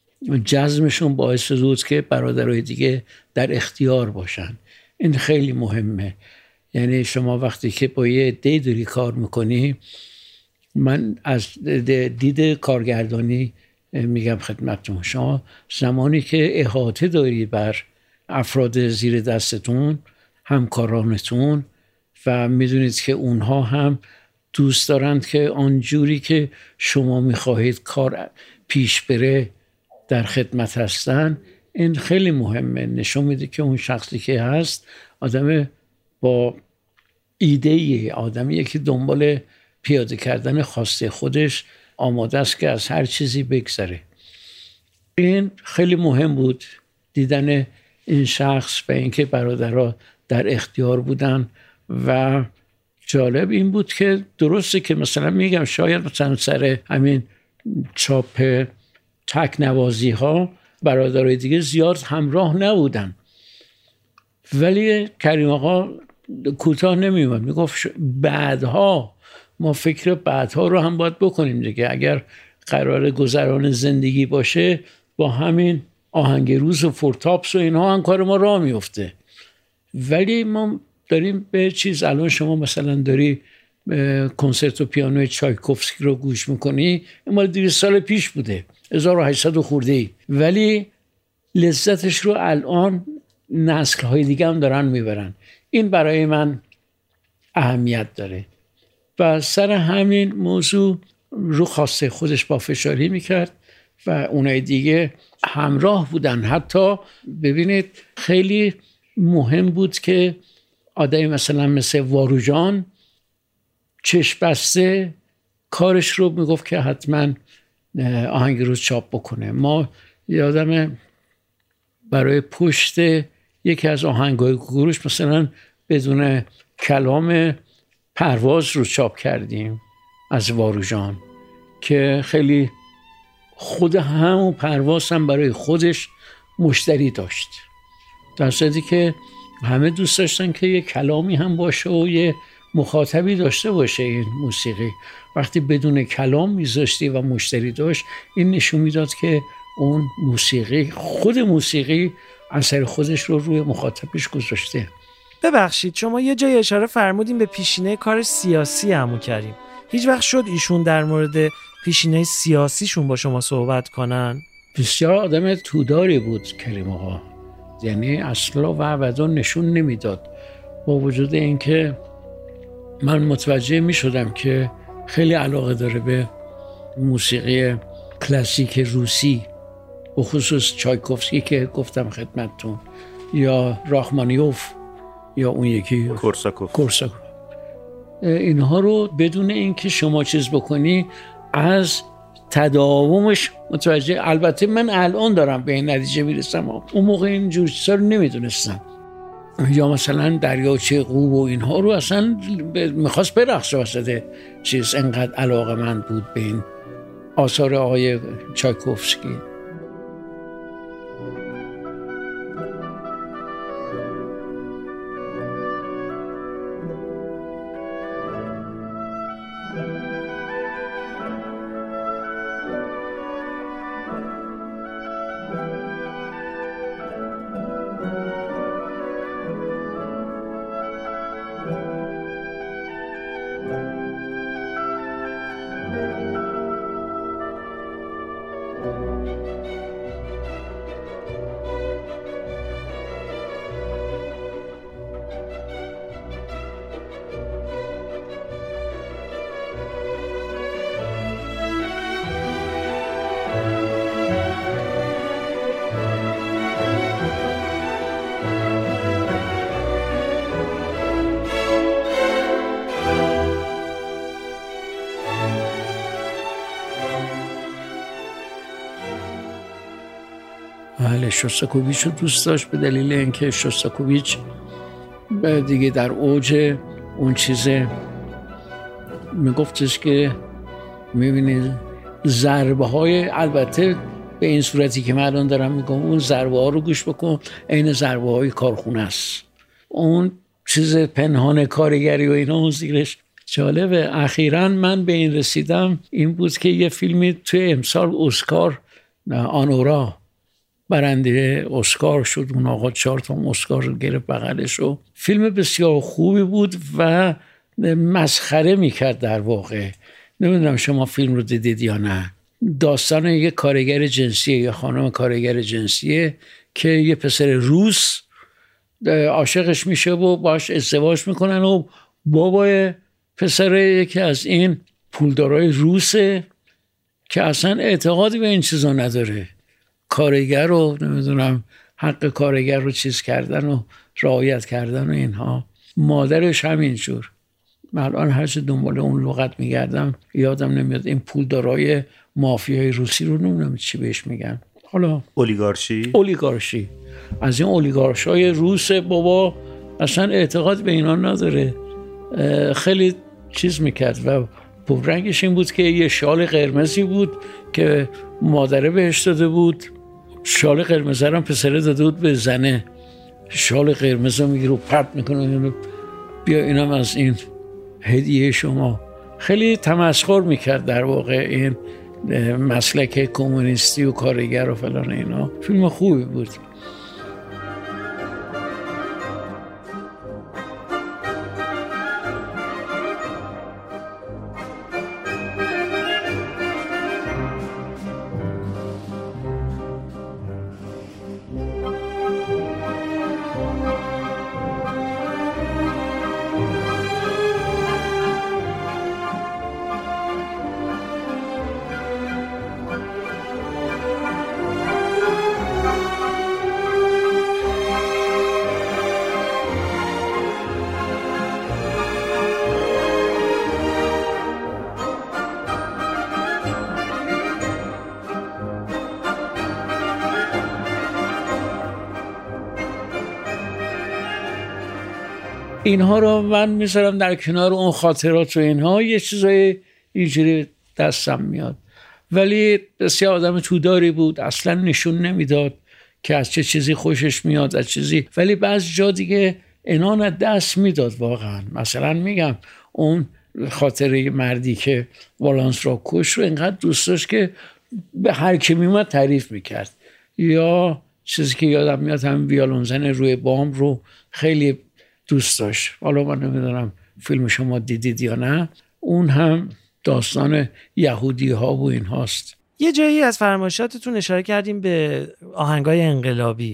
جزمشون باعث بود که برادرای دیگه در اختیار باشن. این خیلی مهمه. یعنی شما وقتی که با یه عده‌ای داری کار میکنی، من از دید کارگردانی میگم خدمتتون، شما زمانی که احاطه داری بر افراد زیر دستتون، همکارانتون، و میدونید که اونها هم دوست دارند که آنجوری که شما میخواهید کار پیش بره در خدمت هستن، این خیلی مهمه. نشون میده که اون شخصی که هست آدم با ایده‌ای، آدمیه که دنبال پیاده کردن خواسته خودش آماده است که از هر چیزی بگذره. این خیلی مهم بود دیدن این شخص و اینکه برادرها در اختیار بودن. و جالب این بود که درسته که مثلا میگم شاید مثلا سر همین چاپ تکنوازی ها برادرای دیگه زیاد همراه نبودن، ولی کریم آقا کوتاه نمیومد، میگفت بعدها ما فکر بعدها رو هم باید بکنیم دیگه، اگر قرار گذران زندگی باشه با همین آهنگروز و فورتاپس و اینها هم کار ما راه میفته. ولی ما داریم به چیز، الان شما مثلا داری کنسرتو پیانوی چایکوفسکی رو گوش میکنی، این مال 200 سال پیش بوده، 1800 خورده ای، ولی لذتش رو الان نسل‌های دیگه هم دارن میبرن. این برای من اهمیت داره و سر همین موضوع رو خواسته خودش با فشاری میکرد و اونای دیگه همراه بودن. حتی ببینید خیلی مهم بود که آدمی مثلا مثل واروژان چشم بسته کارش رو میگفت که حتما آهنگروز چاپ بکنه. ما یادم برای پشت یکی از آهنگای گروش مثلا بدون کلام پرواز رو چاپ کردیم از واروژان که خیلی خود همون پرواز هم برای خودش مشتری داشت، در صورتی که همه دوست داشتن که یه کلامی هم باشه و یه مخاطبی داشته باشه. این موسیقی وقتی بدون کلام میذاشتی و مشتری داشت، این نشون میداد که اون موسیقی، خود موسیقی اثر خودش رو روی مخاطبش گذاشته. ببخشید شما یه جای اشاره فرمودین به پیشینه کار سیاسی عمو کریم. هیچ وقت شد ایشون در مورد پیشینه سیاسیشون با شما صحبت کنن؟ بسیار آدم توداری بود کریم آقا، یعنی اصلا و ابدا نشون نمیداد. با وجود اینکه من متوجه می شدم که خیلی علاقه داره به موسیقی کلاسیک روسی، به خصوص چایکوفسکی که گفتم خدمتتون، یا راخمانیوف یا اون یکی کورساکوف. اینها رو بدون اینکه شما چیز بکنی از تداومش متوجه. البته من الان دارم به این نتیجه میرسم، اون موقع این جور چیزا رو نمیدونستم. یا مثلا دریاچه قوب و اینها رو اصلا میخواست برقصه وسط چیز، انقدر علاقه من بود به این آثار آقای چایکوفسکی. شوستاکوویچ رو دوست داشت به دلیل اینکه شوستاکوویچ دیگه در اوج اون چیزه میگفتش که میبینید ضربه های، البته به این صورتی که من الان دارم میگم، اون ضربه ها رو گوش بکن، این ضربه های کارخونه است. اون چیز پنهان کارگری و اینا اون زیرش جالبه. اخیراً من به این رسیدم، این بود که یه فیلمی توی امسال اسکار، آنورا برنده اسکار شد. اون آقا 4 تا اسکار گرفت بغلش رو. فیلم بسیار خوبی بود و مسخره میکرد در واقع. نمیدونم شما فیلم رو دیدید یا نه. داستان یک کارگر جنسیه، یه خانم کارگر جنسیه که یه پسر روس عاشقش میشه و باش ازدواج میکنن و بابای پسر یکی از این پولدارای روسه که اصلا اعتقادی به این چیزا نداره. کارگر رو نمیدونم حق کارگر رو چیز کردن و رعایت کردن و اینها. مادرش همینجور. من الان هرچه دنبال اون لغت میگردم یادم نمیاد. این پولدارای مافیای روسی رو نمیدونم چی بهش میگن. حالا اولیگارشی. از این اولیگارشای روس بابا اصلا اعتقاد به اینا نداره. خیلی چیز میکرد و پررنگش این بود که یه شال قرمزی بود که مادره بهش داده بود. شال قرمز هم پسره داده بود به زنه. شال قرمز رو میگیره و پرت میکنه، بیا اینم از این هدیه شما. خیلی تمسخر میکرد در واقع این مسلک کمونیستی و کارگر و فلان اینا. فیلم خوبی بود. اینها رو من میذارم در کنار اون خاطرات و اینها، یه چیزای اینجوری دستم میاد. ولی بسیار آدم توداری بود، اصلا نشون نمیداد که از چه چیزی خوشش میاد، از چیزی. ولی بعض جا دیگه عنان دست میداد واقعا. مثلا میگم اون خاطره مردی که والانس را کش رو اینقدر دوست داشت که به هر کی میومد تعریف میکرد. یا چیزی که یادم میاد هم ویولون زن روی بام رو خیلی دوست داشت. حالا من نمیدونم فیلم شما دیدید یا نه، اون هم داستان یهودی ها و این هاست. یه جایی از فرمایشاتتون اشاره کردیم به آهنگای انقلابی.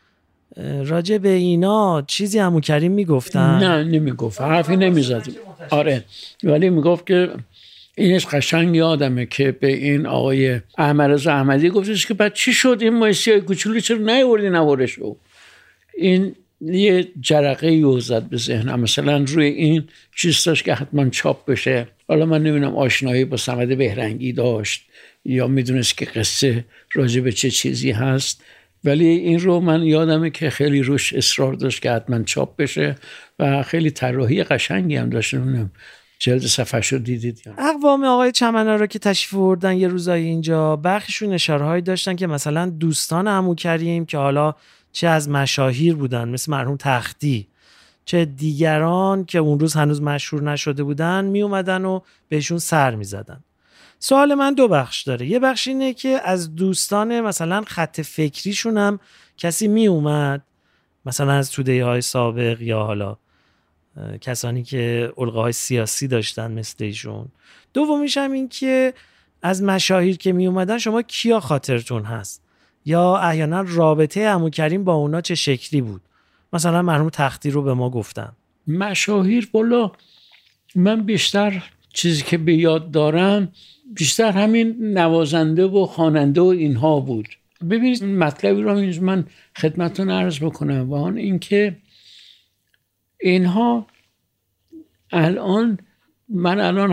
راجع به اینا چیزی عمو کریم میگفتن؟ نه نمیگفت، حرفی نمیزد. آره ولی میگفت که اینش قشنگ یادمه که به این آقای احمدرضا احمدی گفتش که بعد چی شد این مایسیای کوچولو چرا نیاوردی نوارشو؟ این یه جرقه یو زد به ذهنم. مثلا روی این چیز داشت که حتما چاپ بشه. حالا من نمیدونم آشنایی با صمد بهرنگی داشت یا میدونست که قصه راجع به چه چیزی هست، ولی این رو من یادمه که خیلی روش اصرار داشت که حتما چاپ بشه و خیلی طراحی قشنگی هم داشت. نمیدونم جلد صفحه‌ش رو دیدید یا نه؟ اقوام آقای چمن‌ها رو که تشریف آوردن یه روزایی اینجا، برخیشون اشاره‌هایی داشتن که مثلا دوستان عمو کریم که حالا چه از مشاهیر بودن مثل مرحوم تختی، چه دیگران که اون روز هنوز مشهور نشده بودن، می اومدن و بهشون سر می زدن. سوال من دو بخش داره. یه بخش اینه که از دوستان مثلا خط فکریشون هم کسی می اومد، مثلا از توده های سابق یا حالا کسانی که القاهای سیاسی داشتن مثل ایشون. دومیش هم این که از مشاهیر که می اومدن شما کیا خاطرتون هست یا احیانا رابطه عمو کریم با اونا چه شکلی بود؟ مثلا مرحوم تختی رو به ما گفتن. مشاهیر بالا من بیشتر چیزی که به یاد دارم بیشتر همین نوازنده و خواننده و اینها بود. ببینید مطلبی رو من خدمتتون عرض بکنم و آن این که اینها من الان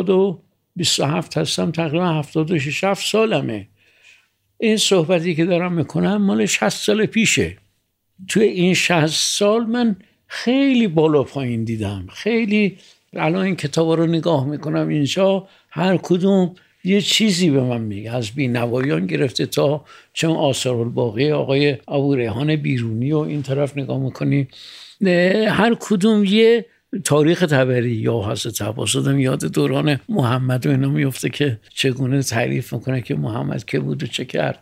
27 هستم، تقریبا 76 سالمه. این صحبتی که دارم میکنم مال 60 سال پیشه. توی این 60 سال من خیلی بالا پایین دیدم. خیلی الان این کتابا رو نگاه میکنم اینجا هر کدوم یه چیزی به من میگه، از بی‌نوایان گرفته تا چون آثارالباقی آقای ابوریحان بیرونی و این طرف نگاه میکنی، هر کدوم یه تاریخ تبری. یا حضرت عباس آدم یاد دوران محمد و اینا میفته که چگونه تعریف میکنه که محمد که بود و چه کرد.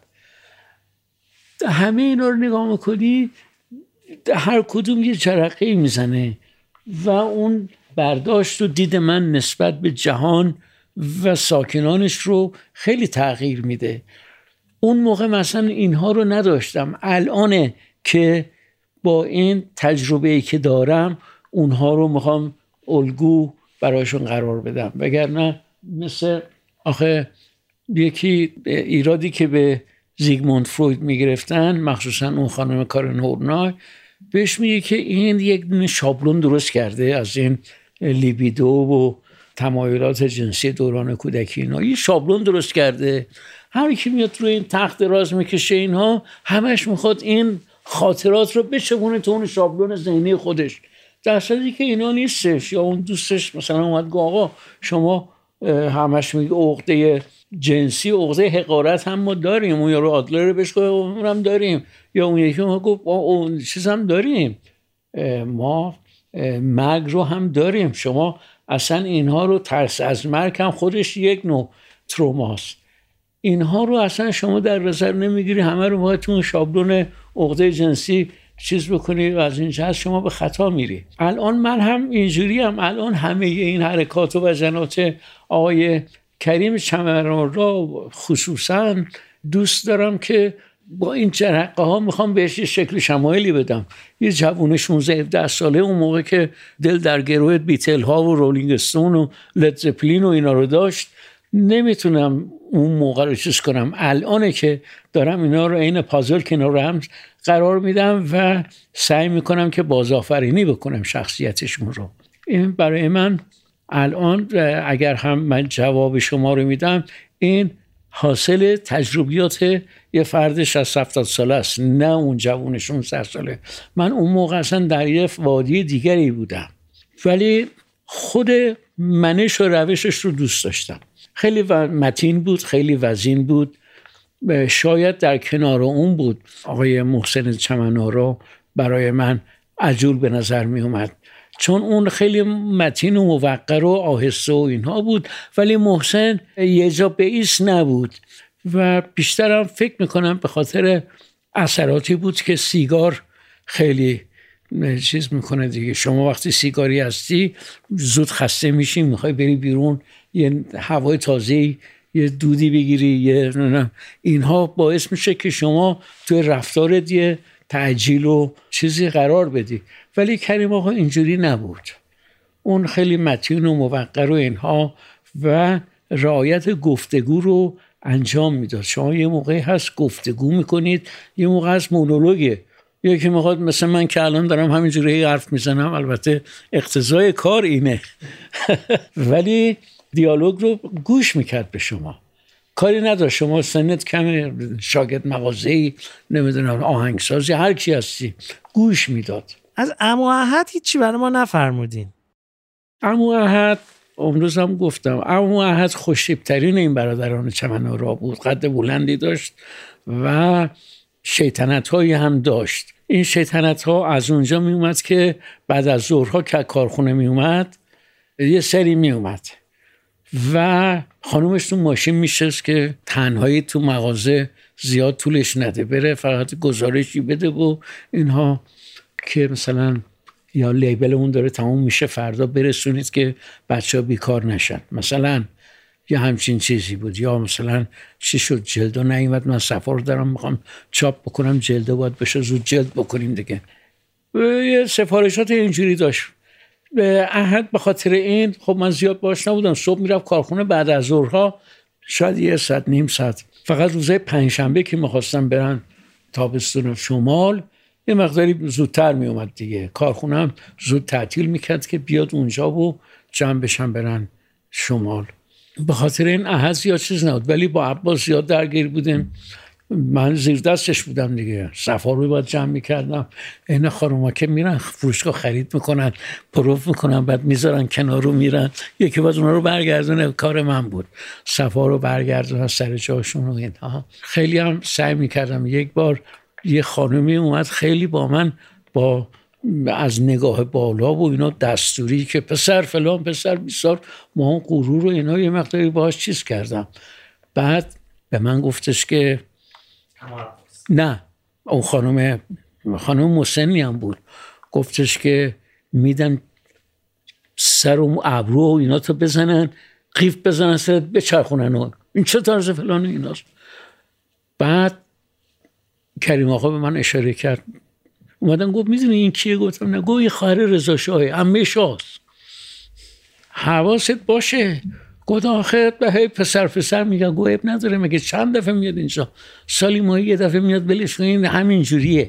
همه اینا رو نگاه میکنی هر کدوم یه جرقه میزنه و اون برداشت و دید من نسبت به جهان و ساکنانش رو خیلی تغییر میده. اون موقع مثلا اینها رو نداشتم. الان که با این تجربه‌ای که دارم اونها رو میخوام الگو برایشون قرار بدم. وگرنه مثل آخه یکی ایرادی که به زیگموند فروید میگرفتن، مخصوصا اون خانم کارن هورنای، بهش میگه که این یک شابلون درست کرده از این لیبیدو و تمایلات جنسی دوران کودکی. اینا یه شابلون درست کرده، هر کی میاد روی این تخت دراز میکشه اینها همش میخواد این خاطرات رو بچگونه تو اون شابلون ذهنی خودش، در صورتی که اینا نیستش. یا اون دوستش مثلا اومد گفت آقا شما همش میگه عقده جنسی، عقده حقارت هم ما داریم، اون یارو آدلر بهش گفت اونم داریم، یا اون یکی ما گفت اون چیز هم داریم، ما مرگ رو هم داریم. شما اصلا اینها رو ترس از مرگ هم خودش یک نوع تروماست. اینها رو اصلا شما در نظر نمیگیری، همه رو باید تو شابلون عقده جنسی چیز بکنی و از این جهت شما به خطا میری. الان من هم اینجوری هم الان همه این حرکات و وزنات آقای کریم چمن‌ها را خصوصا دوست دارم که با این جرقه ها میخوام بهش شکل شمایلی بدم. یه جوون 16-17 ساله اون موقع که دل در گروه بیتل ها و رولینگ استون و لد زپلین و اینا رو داشت، نمیتونم اون موقع رو چیز کنم. الانه که دارم اینا رو عین پازل کنار هم قرار میدم و سعی میکنم که بازآفرینی بکنم شخصیتشون رو. این برای من الان اگر هم من جواب شما رو میدم، این حاصل تجربیات یه فرد 60-70 ساله است، نه اون جوون 16 ساله. من اون موقع اصلا در یه وادی دیگری بودم، ولی خود منش و روشش رو دوست داشتم. خیلی متین بود، خیلی وزین بود. شاید در کنار اون بود آقای محسن چمن‌آرا برای من عجول به نظر می اومد، چون اون خیلی متین و موقر و آهسته و اینها بود، ولی محسن یه جا به ایست نبود و بیشترم فکر میکنم به خاطر اثراتی بود که سیگار خیلی چیز میکنه دیگه. شما وقتی سیگاری هستی زود خسته میشی، میخوای بری بیرون یه هوای تازه‌ای، یه دودی بگیری، یه اینها باعث میشه که شما توی رفتارت یه تعجیل و چیزی قرار بدی. ولی کریم آقا اینجوری نبود، اون خیلی متین و موقر و اینها و رعایت گفتگو رو انجام میداد. شما یه موقعی هست گفتگو میکنید، یه موقع هست مونولوگه، یکی میخواد مثل من که الان دارم همینجوری حرف میزنم، البته اقتضای کار اینه ولی دیالوگ رو گوش میکرد به شما، کاری نداشت شما سنت کم، شاگرد مغازه‌ای، نمیدونم آهنگسازی، هر کی هستی، گوش میداد. از عمو احد هیچی برای ما نفرمودین. عمو احد امروز هم گفتم، عمو احد خوش‌تیپ‌ترین این برادران چمن‌آرا بود، قد بلندی داشت و شیطنت‌هایی هم داشت. این شیطنت‌ها از اونجا می اومد که بعد از ظهرها که کارخونه می اومد یه سری می اومد و خانومش تو ماشین میشست که تنهایی تو مغازه زیاد طولش نده، بره فقط گزارشی بده و اینها که مثلا یا لیبل اون داره تموم میشه فردا برسونید که بچه ها بیکار نشن، مثلا یا همچین چیزی بود. یا مثلا چی شد جلدو نیومد، من صفحه رو دارم میخوام چاپ بکنم، جلدو باید بشه زود جلد بکنیم دیگه. یه سفارشات اینجوری داشت. به احد به خاطر این خب من زیاد باش نبودم، صبح میرفت کارخونه، بعد از ظهرها شاید یه ساعت نیم ساعت، فقط روزای پنجشنبه که میخواستم برن تابستون شمال یه مقداری زودتر میومد دیگه، کارخونه هم زود تعطیل میکرد که بیاد اونجا و جمع بشن برن شمال. به خاطر این احد زیاد چیز نبود، ولی با عباس زیاد درگیر بودیم. من زیر دستش بودم دیگه، صفا رو باید جمع میکردم. این خانوما که میرن فروشگاه خرید میکنن، پروف میکنن، بعد میذارن کنار رو میرن، یکی باید اونا رو برگردونه، کار من بود صفا رو برگردونن سر جاشون و اینها. خیلی هم سعی میکردم. یک بار یه خانومی اومد خیلی با من با از نگاه بالا و اینا دستوری که پسر فلان، پسر بیسار، ما غرور و اینا یه مقداری باهاش چیز کردم. بعد به من گفتش که نه، اون خانم مسنی هم بود، گفتش که میدن سر و ابرو و اینا تو بزنن، قیف بزنن سرت بچرخونن، این چه طرز فلان ایناست. بعد کریم آقا به من اشاره کرد، اومدن گفت میدونی این کیه؟ گفتم نه. گفت این خواهر رضا شاه، عمه شاست، حواست باشه. گفت آخه به پسر میگن. گفت عیب نداره، مگه چند دفعه میاد اینجا؟ سالی ماهی یه دفعه میاد، بلش کنین، همین جوریه.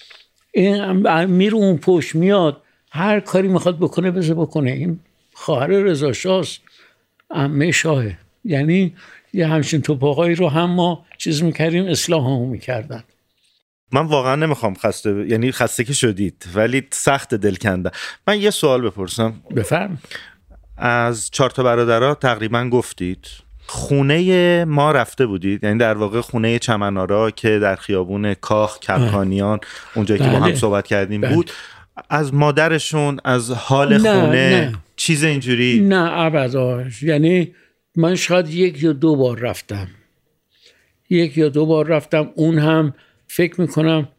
این میره اون پشت میاد، هر کاری میخواد بکنه بذار بکنه. این خواهر رضا شاست، عمه شاهه. یعنی یه همچین توپاقایی رو هم ما چیز میکردیم، اصلاح هم میکردن. من واقعا نمیخوام یعنی خسته که شدید، ولی سخت دل کنده. من یه سوال بپرسم. بفرم. از 4 تا برادرها تقریبا گفتید، خونه ما رفته بودید؟ یعنی در واقع خونه چمن‌آرا که در خیابون کاخ کلکانیان اونجایی که با هم صحبت کردیم بود، از مادرشون، از حال خونه نه. چیز اینجوری؟ نه ابدا. یعنی من شاید 1 یا 2 بار رفتم، 1 یا 2 بار رفتم. اون هم فکر میکنم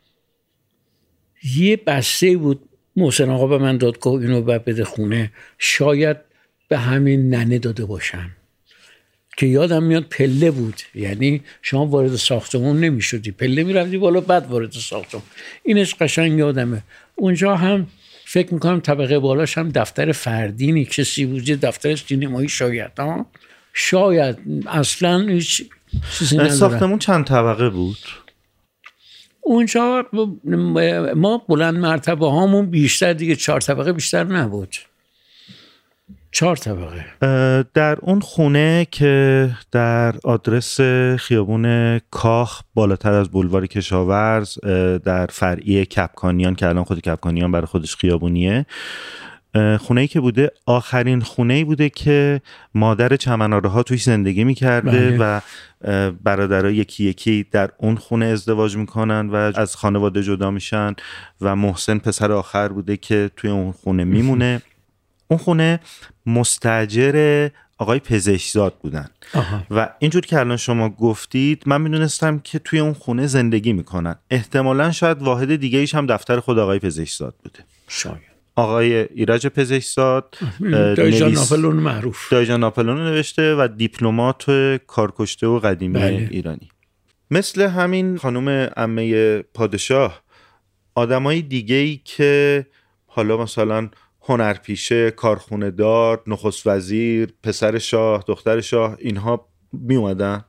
یه بسته بود محسن آقا به من داد که اینو بده خونه، شاید به همین ننه داده باشن که یادم میاد پله بود. یعنی شما وارد ساختمون نمیشدی، پله میرفتی بالا بعد وارد ساختمون. اینش قشنگ یادمه. اونجا هم فکر میکنم طبقه بالاش هم دفتر فردینی کسی بود، دفتر سینمایی شاید اصلا هیچ چیزی نداره. ساختمون چند طبقه بود؟ اونجا ما بلند مرتبه هامون بیشتر دیگه 4 طبقه بیشتر نبود. 4 طبقه. در اون خونه که در آدرس خیابون کاخ بالاتر از بولوار کشاورز در فرعی کپکانیان که الان خود کپکانیان برای خودش خیابونیه، خونه‌ای که بوده آخرین خونه‌ای بوده که مادر چمناره ها توش زندگی می‌کرده و برادرها یکی یکی در اون خونه ازدواج میکنن و از خانواده جدا میشن و محسن پسر آخر بوده که توی اون خونه میمونه. اون خونه مستاجر آقای پزشکزاد بودن. و اینجور که الان شما گفتید من میدونستم که توی اون خونه زندگی میکنن. احتمالاً شاید واحد دیگه ایش هم دفتر خود آقای پزشکزاد بوده. شاید آقای ایرج پزشکزاد دایجان ناپلون معروف دایجان ناپلون نوشته و دیپلمات کارکشته و قدیمی ایرانی. مثل همین خانم عمه پادشاه آدمای دیگه‌ای که حالا مثلا هنرپیشه، کارخونه دار، نخست وزیر، پسر شاه، دختر شاه، اینها می اومدن؟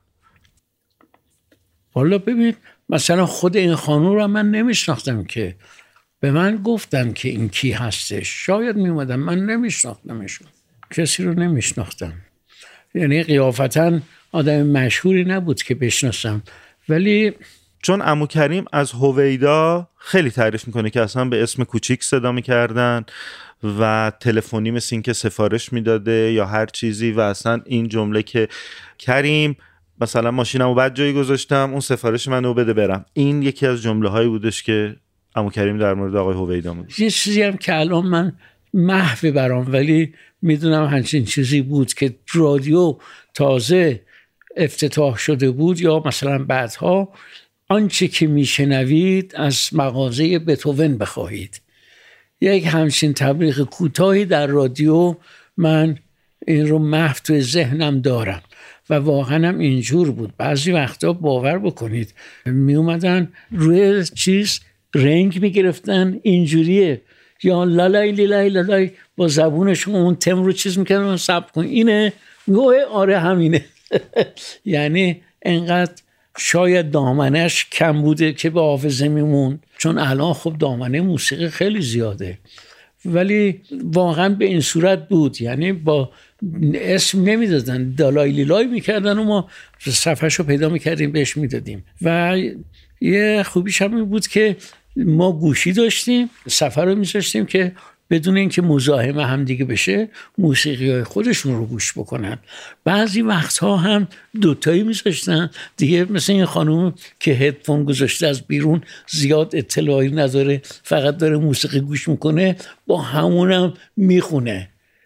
والا ببین مثلا خود این خانم رو من نمیشناختم که به من گفتن که این کی هستش، شاید می اومدن من نمیشناختمشون، کسی رو نمیشناختم، یعنی قیافتا آدم مشهوری نبود که بشناسم. ولی چون عمو کریم از هویدا خیلی تعریف میکنه که اصلا به اسم کوچیک صدا میکردن و تلفنی مثل این که سفارش میداده یا هر چیزی و اصلا این جمله که کریم مثلا ماشینمو بد جایی گذاشتم اون سفارش منو بده برم، این یکی از جمله هایی بودش که عمو کریم در مورد آقای هویدا بود. یه چیزی هم که الان من محو برام ولی میدونم همچین چیزی بود که رادیو تازه افتتاح شده بود یا مثلا بعدها آنچه که میشنوید از مغازه بتوون بخواهید. یک همچین تبلیغ کوتاهی در رادیو من این رو محو توی ذهنم دارم و واقعا هم اینجور بود. بعضی وقتا باور بکنید می اومدن روی چیز رنگ می گرفتن اینجوریه یا لالای لیلای لالای با زبونشون اون تم رو چیز میکردن ثبت کن اینه میگه آره همینه. یعنی انقدر شاید دامنش کم بوده که به حافظه میمون، چون الان خب دامنه موسیقی خیلی زیاده ولی واقعا به این صورت بود. یعنی با اسم نمیدادن، دالای لیلای میکردن و ما صفحش رو پیدا میکردیم بهش میدادیم. و یه خوبیش هم این بود که ما گوشی داشتیم، سفر رو میذاشتیم که بدون اینکه مزاحم هم دیگه بشه موسیقی های خودشون رو گوش بکنن. بعضی وقتها هم دوتایی میذاشتن دیگه، مثل این خانوم که هدفون گذاشته از بیرون زیاد اطلاعی نداره فقط داره موسیقی گوش میکنه با همونم میخونه.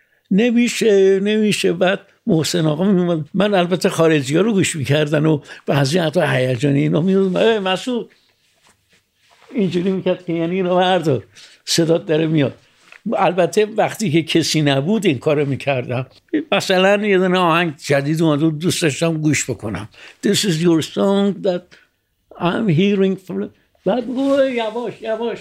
نمیشه. بعد محسن آقا میومد، من البته خارجی ها رو گوش میکردن و بعضی وقتا هیجانی اینا میومد مسعود اینجوری میکرد که یعنی اینو بردار صدات داره میاد. البته وقتی که کسی نبود این کارو میکردم. مثلا یه دونه آهنگ جدید اومد دوست داشتم گوش بکنم. This is your song that I'm hearing from. بعد یواش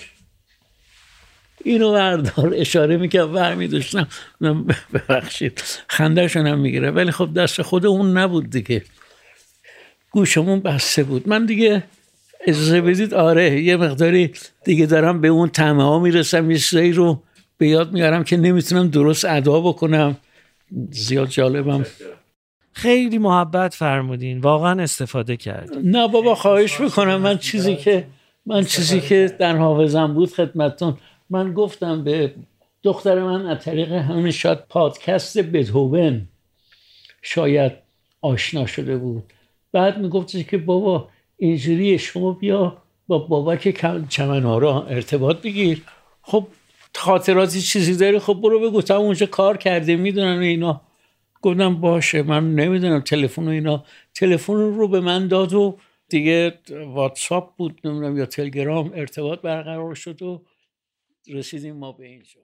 اینو بردار اشاره میکرد برمی داشتم. ببخشید خنده‌شون هم میگیره ولی خب دست خود اون نبود دیگه، گوشمون بسته بود. من دیگه اجازه بدید آره یه مقداری دیگه دارم به اون طمع ها میرسم، یه چیزایی رو به یاد میارم که نمیتونم درست ادا بکنم. زیاد جالبم. خیلی محبت فرمودین، واقعا استفاده کرد. نه بابا خواهش میکنم. من چیزی که در حافظم بود خدمتتون من گفتم به دختر من از طریق همین شاید پادکست بتوون شاید آشنا شده بود. بعد میگفت که بابا اینجوری شما بیا با بابک چمنارا ارتباط بگیر، خب خاطراتی چیزی داری خب برو بگو تا اونجا کار کرده میدونن اینا. گفتم باشه من نمیدونم تلفن و اینا. تلفن رو به من داد و دیگه واتساپ بود نمیدونم یا تلگرام ارتباط برقرار شد و رسیدیم ما به اینجا.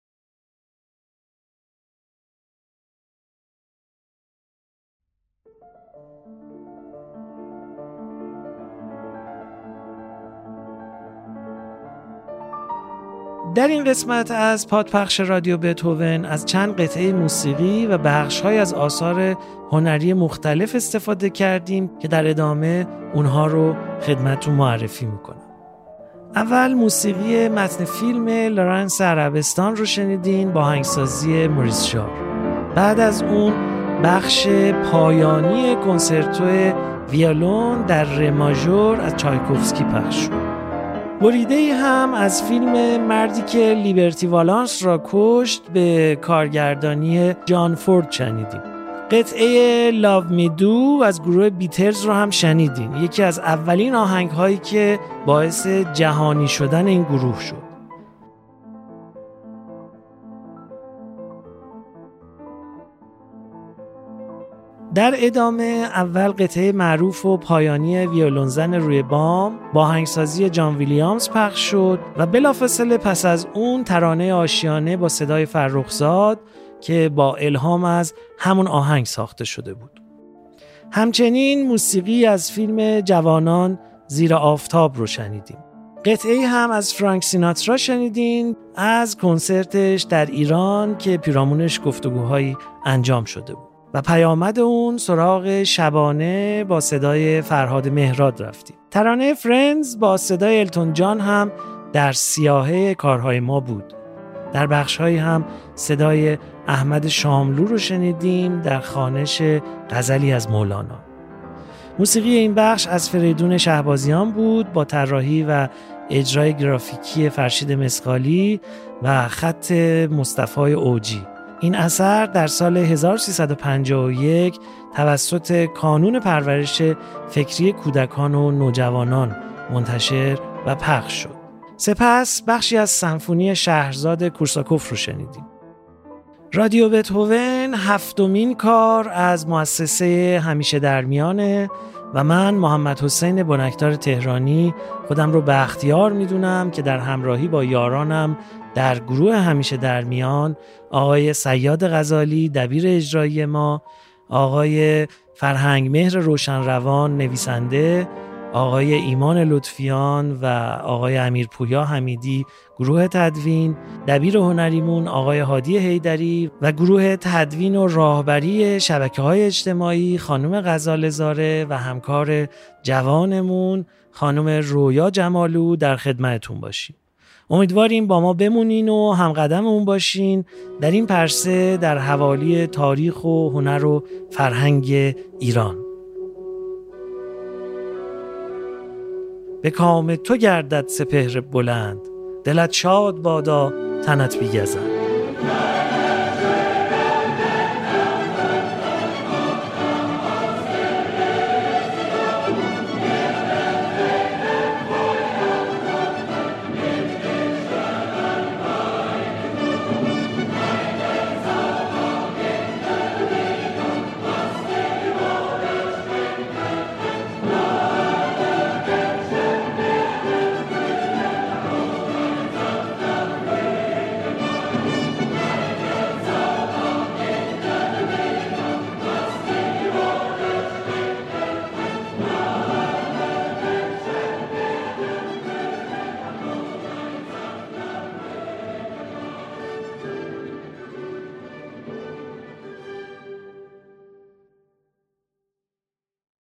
در این قسمت از پادپخش رادیو بتوون از چند قطعه موسیقی و بخش‌های از آثار هنری مختلف استفاده کردیم که در ادامه اونها رو خدمتتون معرفی میکنم. اول موسیقی متن فیلم لارنس عربستان رو شنیدین با آهنگسازی موریس شار. بعد از اون بخش پایانی کنسرتو ویولون در ره ماژور از چایکوفسکی پخش شد. بریده‌ای هم از فیلم مردی که لیبرتی والانس را کشت به کارگردانی جان فورد شنیدیم. قطعه Love Me Do از گروه بیتلز رو هم شنیدیم، یکی از اولین آهنگ‌هایی که باعث جهانی شدن این گروه شد. در ادامه اول قطعه معروف و پایانی ویولونزن روی بام با آهنگسازی جان ویلیامز پخش شد و بلافاصله پس از اون ترانه آشیانه با صدای فرخزاد که با الهام از همون آهنگ ساخته شده بود. همچنین موسیقی از فیلم جوانان زیر آفتاب رو شنیدیم. قطعه هم از فرانک سیناترا شنیدین از کنسرتش در ایران که پیرامونش گفتگوهایی انجام شده بود و پیامد اون سراغ شبانه با صدای فرهاد مهراد رفتیم. ترانه فرندز با صدای التون جان هم در سیاهه کارهای ما بود. در بخش‌هایی هم صدای احمد شاملو رو شنیدیم در خوانش غزلی از مولانا. موسیقی این بخش از فریدون شهبازیان بود با طراحی و اجرای گرافیکی فرشید مسقالی و خط مصطفی اوجی. این اثر در سال 1351 توسط کانون پرورش فکری کودکان و نوجوانان منتشر و پخش شد. سپس بخشی از سمفونی شهرزاد کورساکوف رو شنیدیم. رادیو بتهوون 7مین کار از مؤسسه همیشه در میانه و من محمد حسین بنکدار تهرانی خودم رو به اختیار میدونم که در همراهی با یارانم در گروه همیشه در میان، آقای سیاد غزالی دبیر اجرایی ما، آقای فرهنگ مهر روشنروان نویسنده، آقای ایمان لطفیان و آقای امیرپویا حمیدی گروه تدوین، دبیر هنریمون آقای هادی حیدری و گروه تدوین و راهبری شبکه‌های اجتماعی خانم غزاله‌زاره و همکار جوانمون خانم رویا جمالو در خدمتتون باشیم. امیدواریم با ما بمونین و همقدممون باشین در این پرسه در حوالی تاریخ و هنر و فرهنگ ایران. به کام تو گردد سپهر بلند، دلت شاد بادا تنت بیگزند.